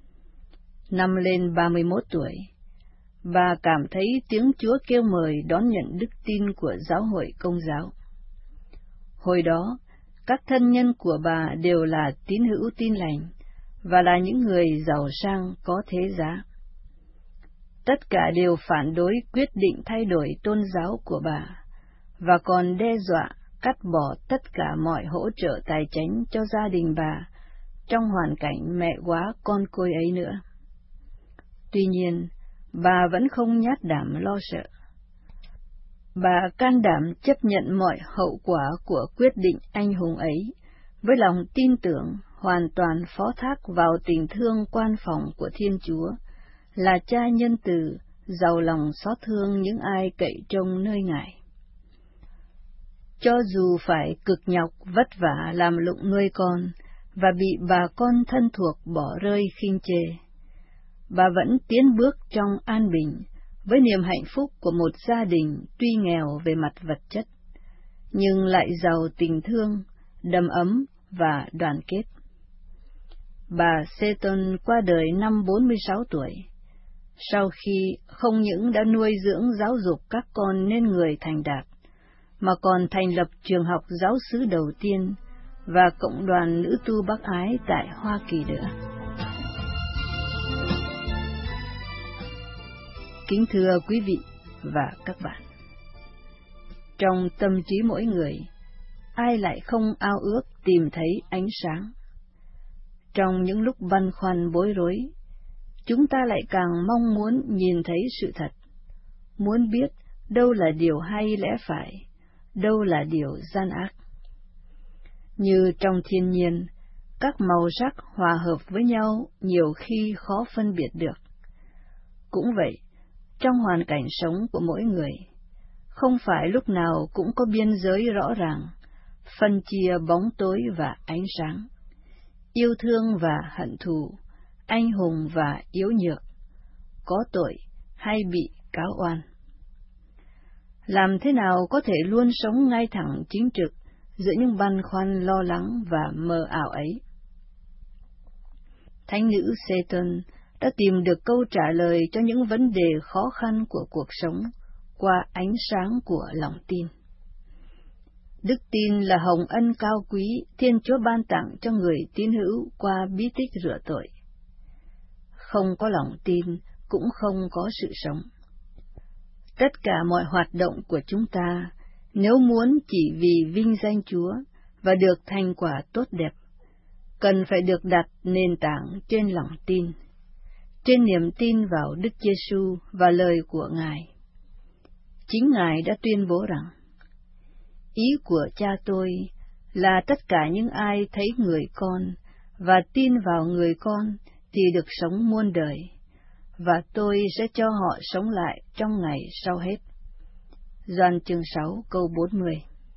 Speaker 4: Năm lên 31 tuổi, bà cảm thấy tiếng Chúa kêu mời đón nhận đức tin của giáo hội Công giáo. Hồi đó, các thân nhân của bà đều là tín hữu tin lành và là những người giàu sang có thế giá. Tất cả đều phản đối quyết định thay đổi tôn giáo của bà, và còn đe dọa cắt bỏ tất cả mọi hỗ trợ tài chánh cho gia đình bà trong hoàn cảnh mẹ quá con côi ấy nữa. Tuy nhiên, bà vẫn không nhát đảm lo sợ. Bà can đảm chấp nhận mọi hậu quả của quyết định anh hùng ấy, với lòng tin tưởng hoàn toàn phó thác vào tình thương quan phòng của Thiên Chúa, là Cha nhân từ, giàu lòng xót thương những ai cậy trông nơi Ngài. Cho dù phải cực nhọc vất vả làm lụng nuôi con, và bị bà con thân thuộc bỏ rơi khinh chê, bà vẫn tiến bước trong an bình, với niềm hạnh phúc của một gia đình tuy nghèo về mặt vật chất, nhưng lại giàu tình thương, đầm ấm và đoàn kết. Bà Seton qua đời năm 46 tuổi, sau khi không những đã nuôi dưỡng giáo dục các con nên người thành đạt, mà còn thành lập trường học giáo xứ đầu tiên và cộng đoàn nữ tu bác ái tại Hoa Kỳ nữa. Kính thưa quý vị và các bạn, trong tâm trí mỗi người, ai lại không ao ước tìm thấy ánh sáng? Trong những lúc băn khoăn bối rối, chúng ta lại càng mong muốn nhìn thấy sự thật, muốn biết đâu là điều hay lẽ phải, đâu là điều gian ác. Như trong thiên nhiên, các màu sắc hòa hợp với nhau nhiều khi khó phân biệt được. Cũng vậy, trong hoàn cảnh sống của mỗi người, không phải lúc nào cũng có biên giới rõ ràng, phân chia bóng tối và ánh sáng, yêu thương và hận thù, anh hùng và yếu nhược, có tội hay bị cáo oan. Làm thế nào có thể luôn sống ngay thẳng chính trực giữa những băn khoăn lo lắng và mờ ảo ấy? Thánh nữ Seton đã tìm được câu trả lời cho những vấn đề khó khăn của cuộc sống qua ánh sáng của lòng tin. Đức tin là hồng ân cao quý Thiên Chúa ban tặng cho người tín hữu qua bí tích rửa tội. Không có lòng tin cũng không có sự sống. Tất cả mọi hoạt động của chúng ta, nếu muốn chỉ vì vinh danh Chúa và được thành quả tốt đẹp, cần phải được đặt nền tảng trên lòng tin, trên niềm tin vào Đức Giêsu và lời của Ngài. Chính Ngài đã tuyên bố rằng, ý của Cha tôi là tất cả những ai thấy người con và tin vào người con thì được sống muôn đời, và tôi sẽ cho họ sống lại trong ngày sau hết. Gioan chương 6 câu 40.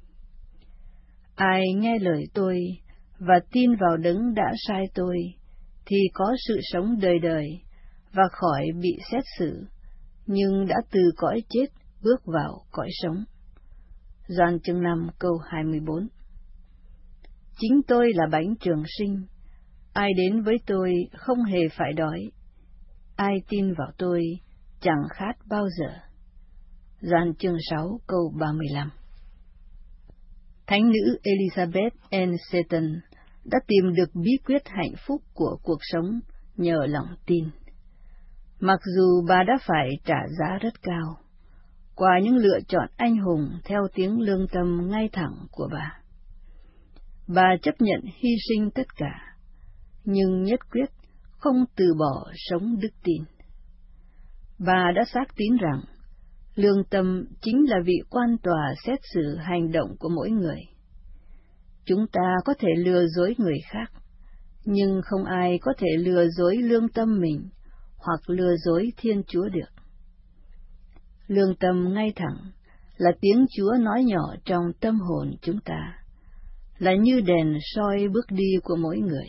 Speaker 4: Ai nghe lời tôi và tin vào Đấng đã sai tôi thì có sự sống đời đời và khỏi bị xét xử, nhưng đã từ cõi chết bước vào cõi sống. Gioan chương 5 câu 24. Chính tôi là bánh trường sinh, ai đến với tôi không hề phải đói, ai tin vào tôi chẳng khát bao giờ. Gioan chương 6 câu 35. Thánh nữ Elizabeth Ann Seton đã tìm được bí quyết hạnh phúc của cuộc sống nhờ lòng tin. Mặc dù bà đã phải trả giá rất cao, qua những lựa chọn anh hùng theo tiếng lương tâm ngay thẳng của bà chấp nhận hy sinh tất cả, nhưng nhất quyết không từ bỏ sống đức tin. Bà đã xác tín rằng lương tâm chính là vị quan tòa xét xử hành động của mỗi người. Chúng ta có thể lừa dối người khác, nhưng không ai có thể lừa dối lương tâm mình hoặc lừa dối Thiên Chúa được. Lương tâm ngay thẳng là tiếng Chúa nói nhỏ trong tâm hồn chúng ta, là như đèn soi bước đi của mỗi người.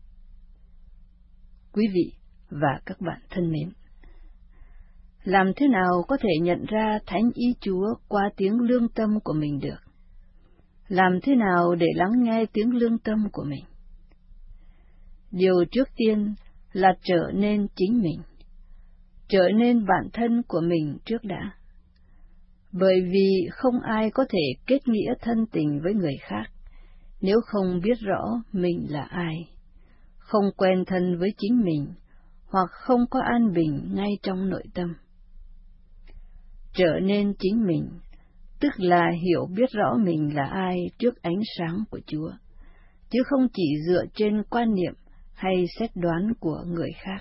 Speaker 4: Quý vị và các bạn thân mến, làm thế nào có thể nhận ra thánh ý Chúa qua tiếng lương tâm của mình được? Làm thế nào để lắng nghe tiếng lương tâm của mình? Điều trước tiên là trở nên chính mình, trở nên bản thân của mình trước đã. Bởi vì không ai có thể kết nghĩa thân tình với người khác nếu không biết rõ mình là ai, không quen thân với chính mình, hoặc không có an bình ngay trong nội tâm. Trở nên chính mình, tức là hiểu biết rõ mình là ai trước ánh sáng của Chúa, chứ không chỉ dựa trên quan niệm hay xét đoán của người khác.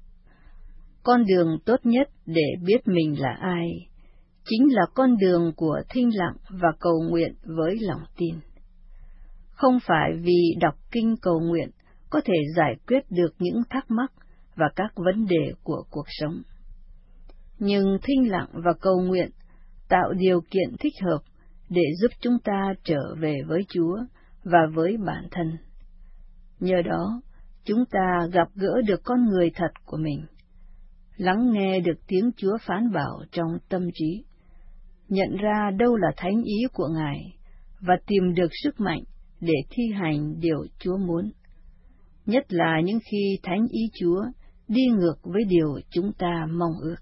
Speaker 4: Con đường tốt nhất để biết mình là ai, chính là con đường của thinh lặng và cầu nguyện với lòng tin. Không phải vì đọc kinh cầu nguyện có thể giải quyết được những thắc mắc và các vấn đề của cuộc sống. Nhưng thinh lặng và cầu nguyện tạo điều kiện thích hợp để giúp chúng ta trở về với Chúa và với bản thân. Nhờ đó, chúng ta gặp gỡ được con người thật của mình, lắng nghe được tiếng Chúa phán bảo trong tâm trí, nhận ra đâu là thánh ý của Ngài và tìm được sức mạnh để thi hành điều Chúa muốn, nhất là những khi thánh ý Chúa đi ngược với điều chúng ta mong ước.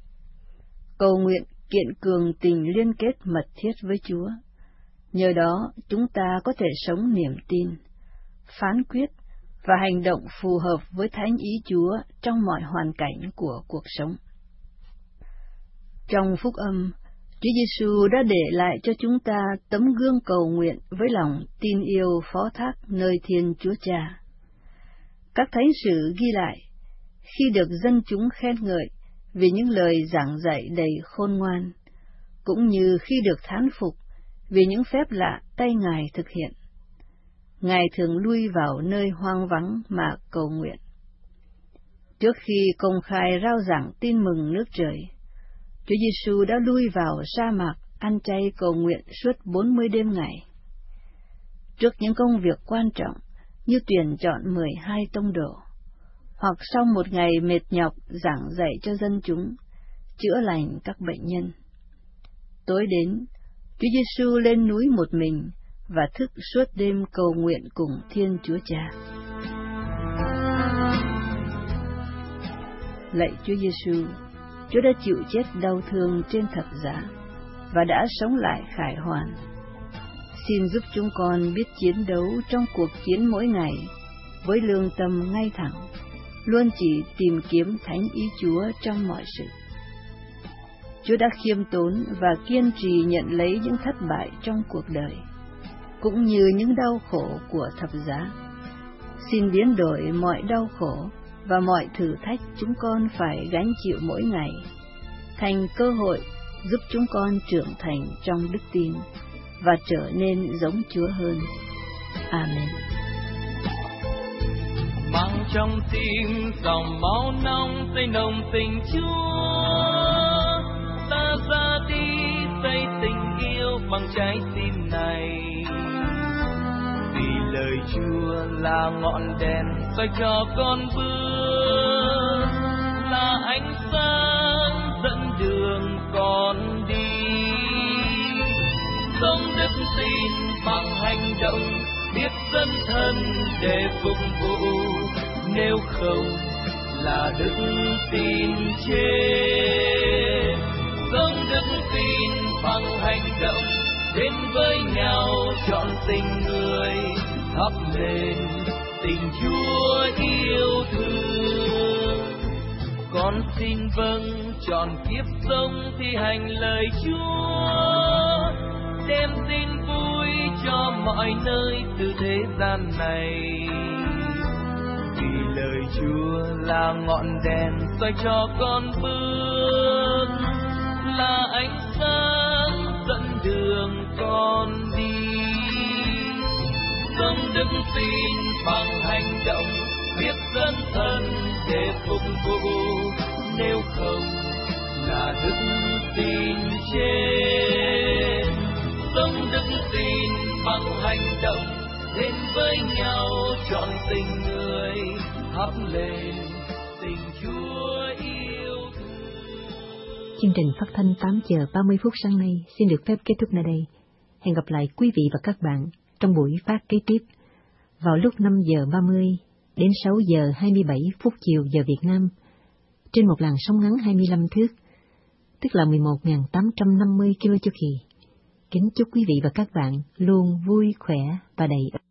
Speaker 4: Cầu nguyện kiện cường tình liên kết mật thiết với Chúa, nhờ đó chúng ta có thể sống niềm tin, phán quyết và hành động phù hợp với thánh ý Chúa trong mọi hoàn cảnh của cuộc sống. Trong phúc âm, Chúa Giêsu đã để lại cho chúng ta tấm gương cầu nguyện với lòng tin yêu phó thác nơi Thiên Chúa Cha. Các thánh sử ghi lại, khi được dân chúng khen ngợi vì những lời giảng dạy đầy khôn ngoan, cũng như khi được thán phục vì những phép lạ tay Ngài thực hiện, Ngài thường lui vào nơi hoang vắng mà cầu nguyện. Trước khi công khai rao giảng tin mừng nước trời, Chúa Giêsu đã lui vào sa mạc ăn chay cầu nguyện suốt 40 đêm ngày. Trước những công việc quan trọng như tuyển chọn 12 tông đồ, hoặc sau một ngày mệt nhọc giảng dạy cho dân chúng, chữa lành các bệnh nhân, tối đến, Chúa Giêsu lên núi một mình và thức suốt đêm cầu nguyện cùng Thiên Chúa Cha. Lạy Chúa Giêsu, Chúa đã chịu chết đau thương trên thập giá và đã sống lại khải hoàn. Xin giúp chúng con biết chiến đấu trong cuộc chiến mỗi ngày với lương tâm ngay thẳng, luôn chỉ tìm kiếm thánh ý Chúa trong mọi sự. Chúa đã khiêm tốn và kiên trì nhận lấy những thất bại trong cuộc đời, cũng như những đau khổ của thập giá. Xin biến đổi mọi đau khổ và mọi thử thách chúng con phải gánh chịu mỗi ngày, thành cơ hội giúp chúng con trưởng thành trong đức tin và trở nên giống Chúa hơn. Amen.
Speaker 5: Mang trong tim dòng máu nóng xây nồng tình Chúa, ta ra đi xây tình yêu bằng trái tim này. Vì lời Chúa là ngọn đèn soi cho con bước, là ánh sáng dẫn đường con đi. Sống đức tin bằng hành động, biết dấn thân để phục vụ, nếu không là đức tin chết. Sống đức tin bằng hành động, đến với nhau chọn tình người, thắp lên tình Chúa yêu thương. Con xin vâng trọn kiếp sống thi hành lời Chúa, đem tin vui cho mọi nơi từ thế gian này. Vì lời Chúa là ngọn đèn soi cho con bước, là ánh sáng dẫn đường con đi. Sống đức tin bằng hành động, biết dấn thân để phục vụ, nếu không là đức tin chết. Sống đức tin bằng hành động, đến với nhau chọn tình người, thắp lên tình Chúa yêu thương.
Speaker 1: Chương trình phát thanh 8 giờ 30 phút sáng nay xin được phép kết thúc nơi đây. Hẹn gặp lại quý vị và các bạn trong buổi phát kế tiếp vào lúc 5 giờ 30 đến 6 giờ 27 phút chiều giờ Việt Nam trên một làn sóng ngắn 25 thước, tức là 11.850 km chu kỳ. Kính chúc quý vị và các bạn luôn vui khỏe và đầy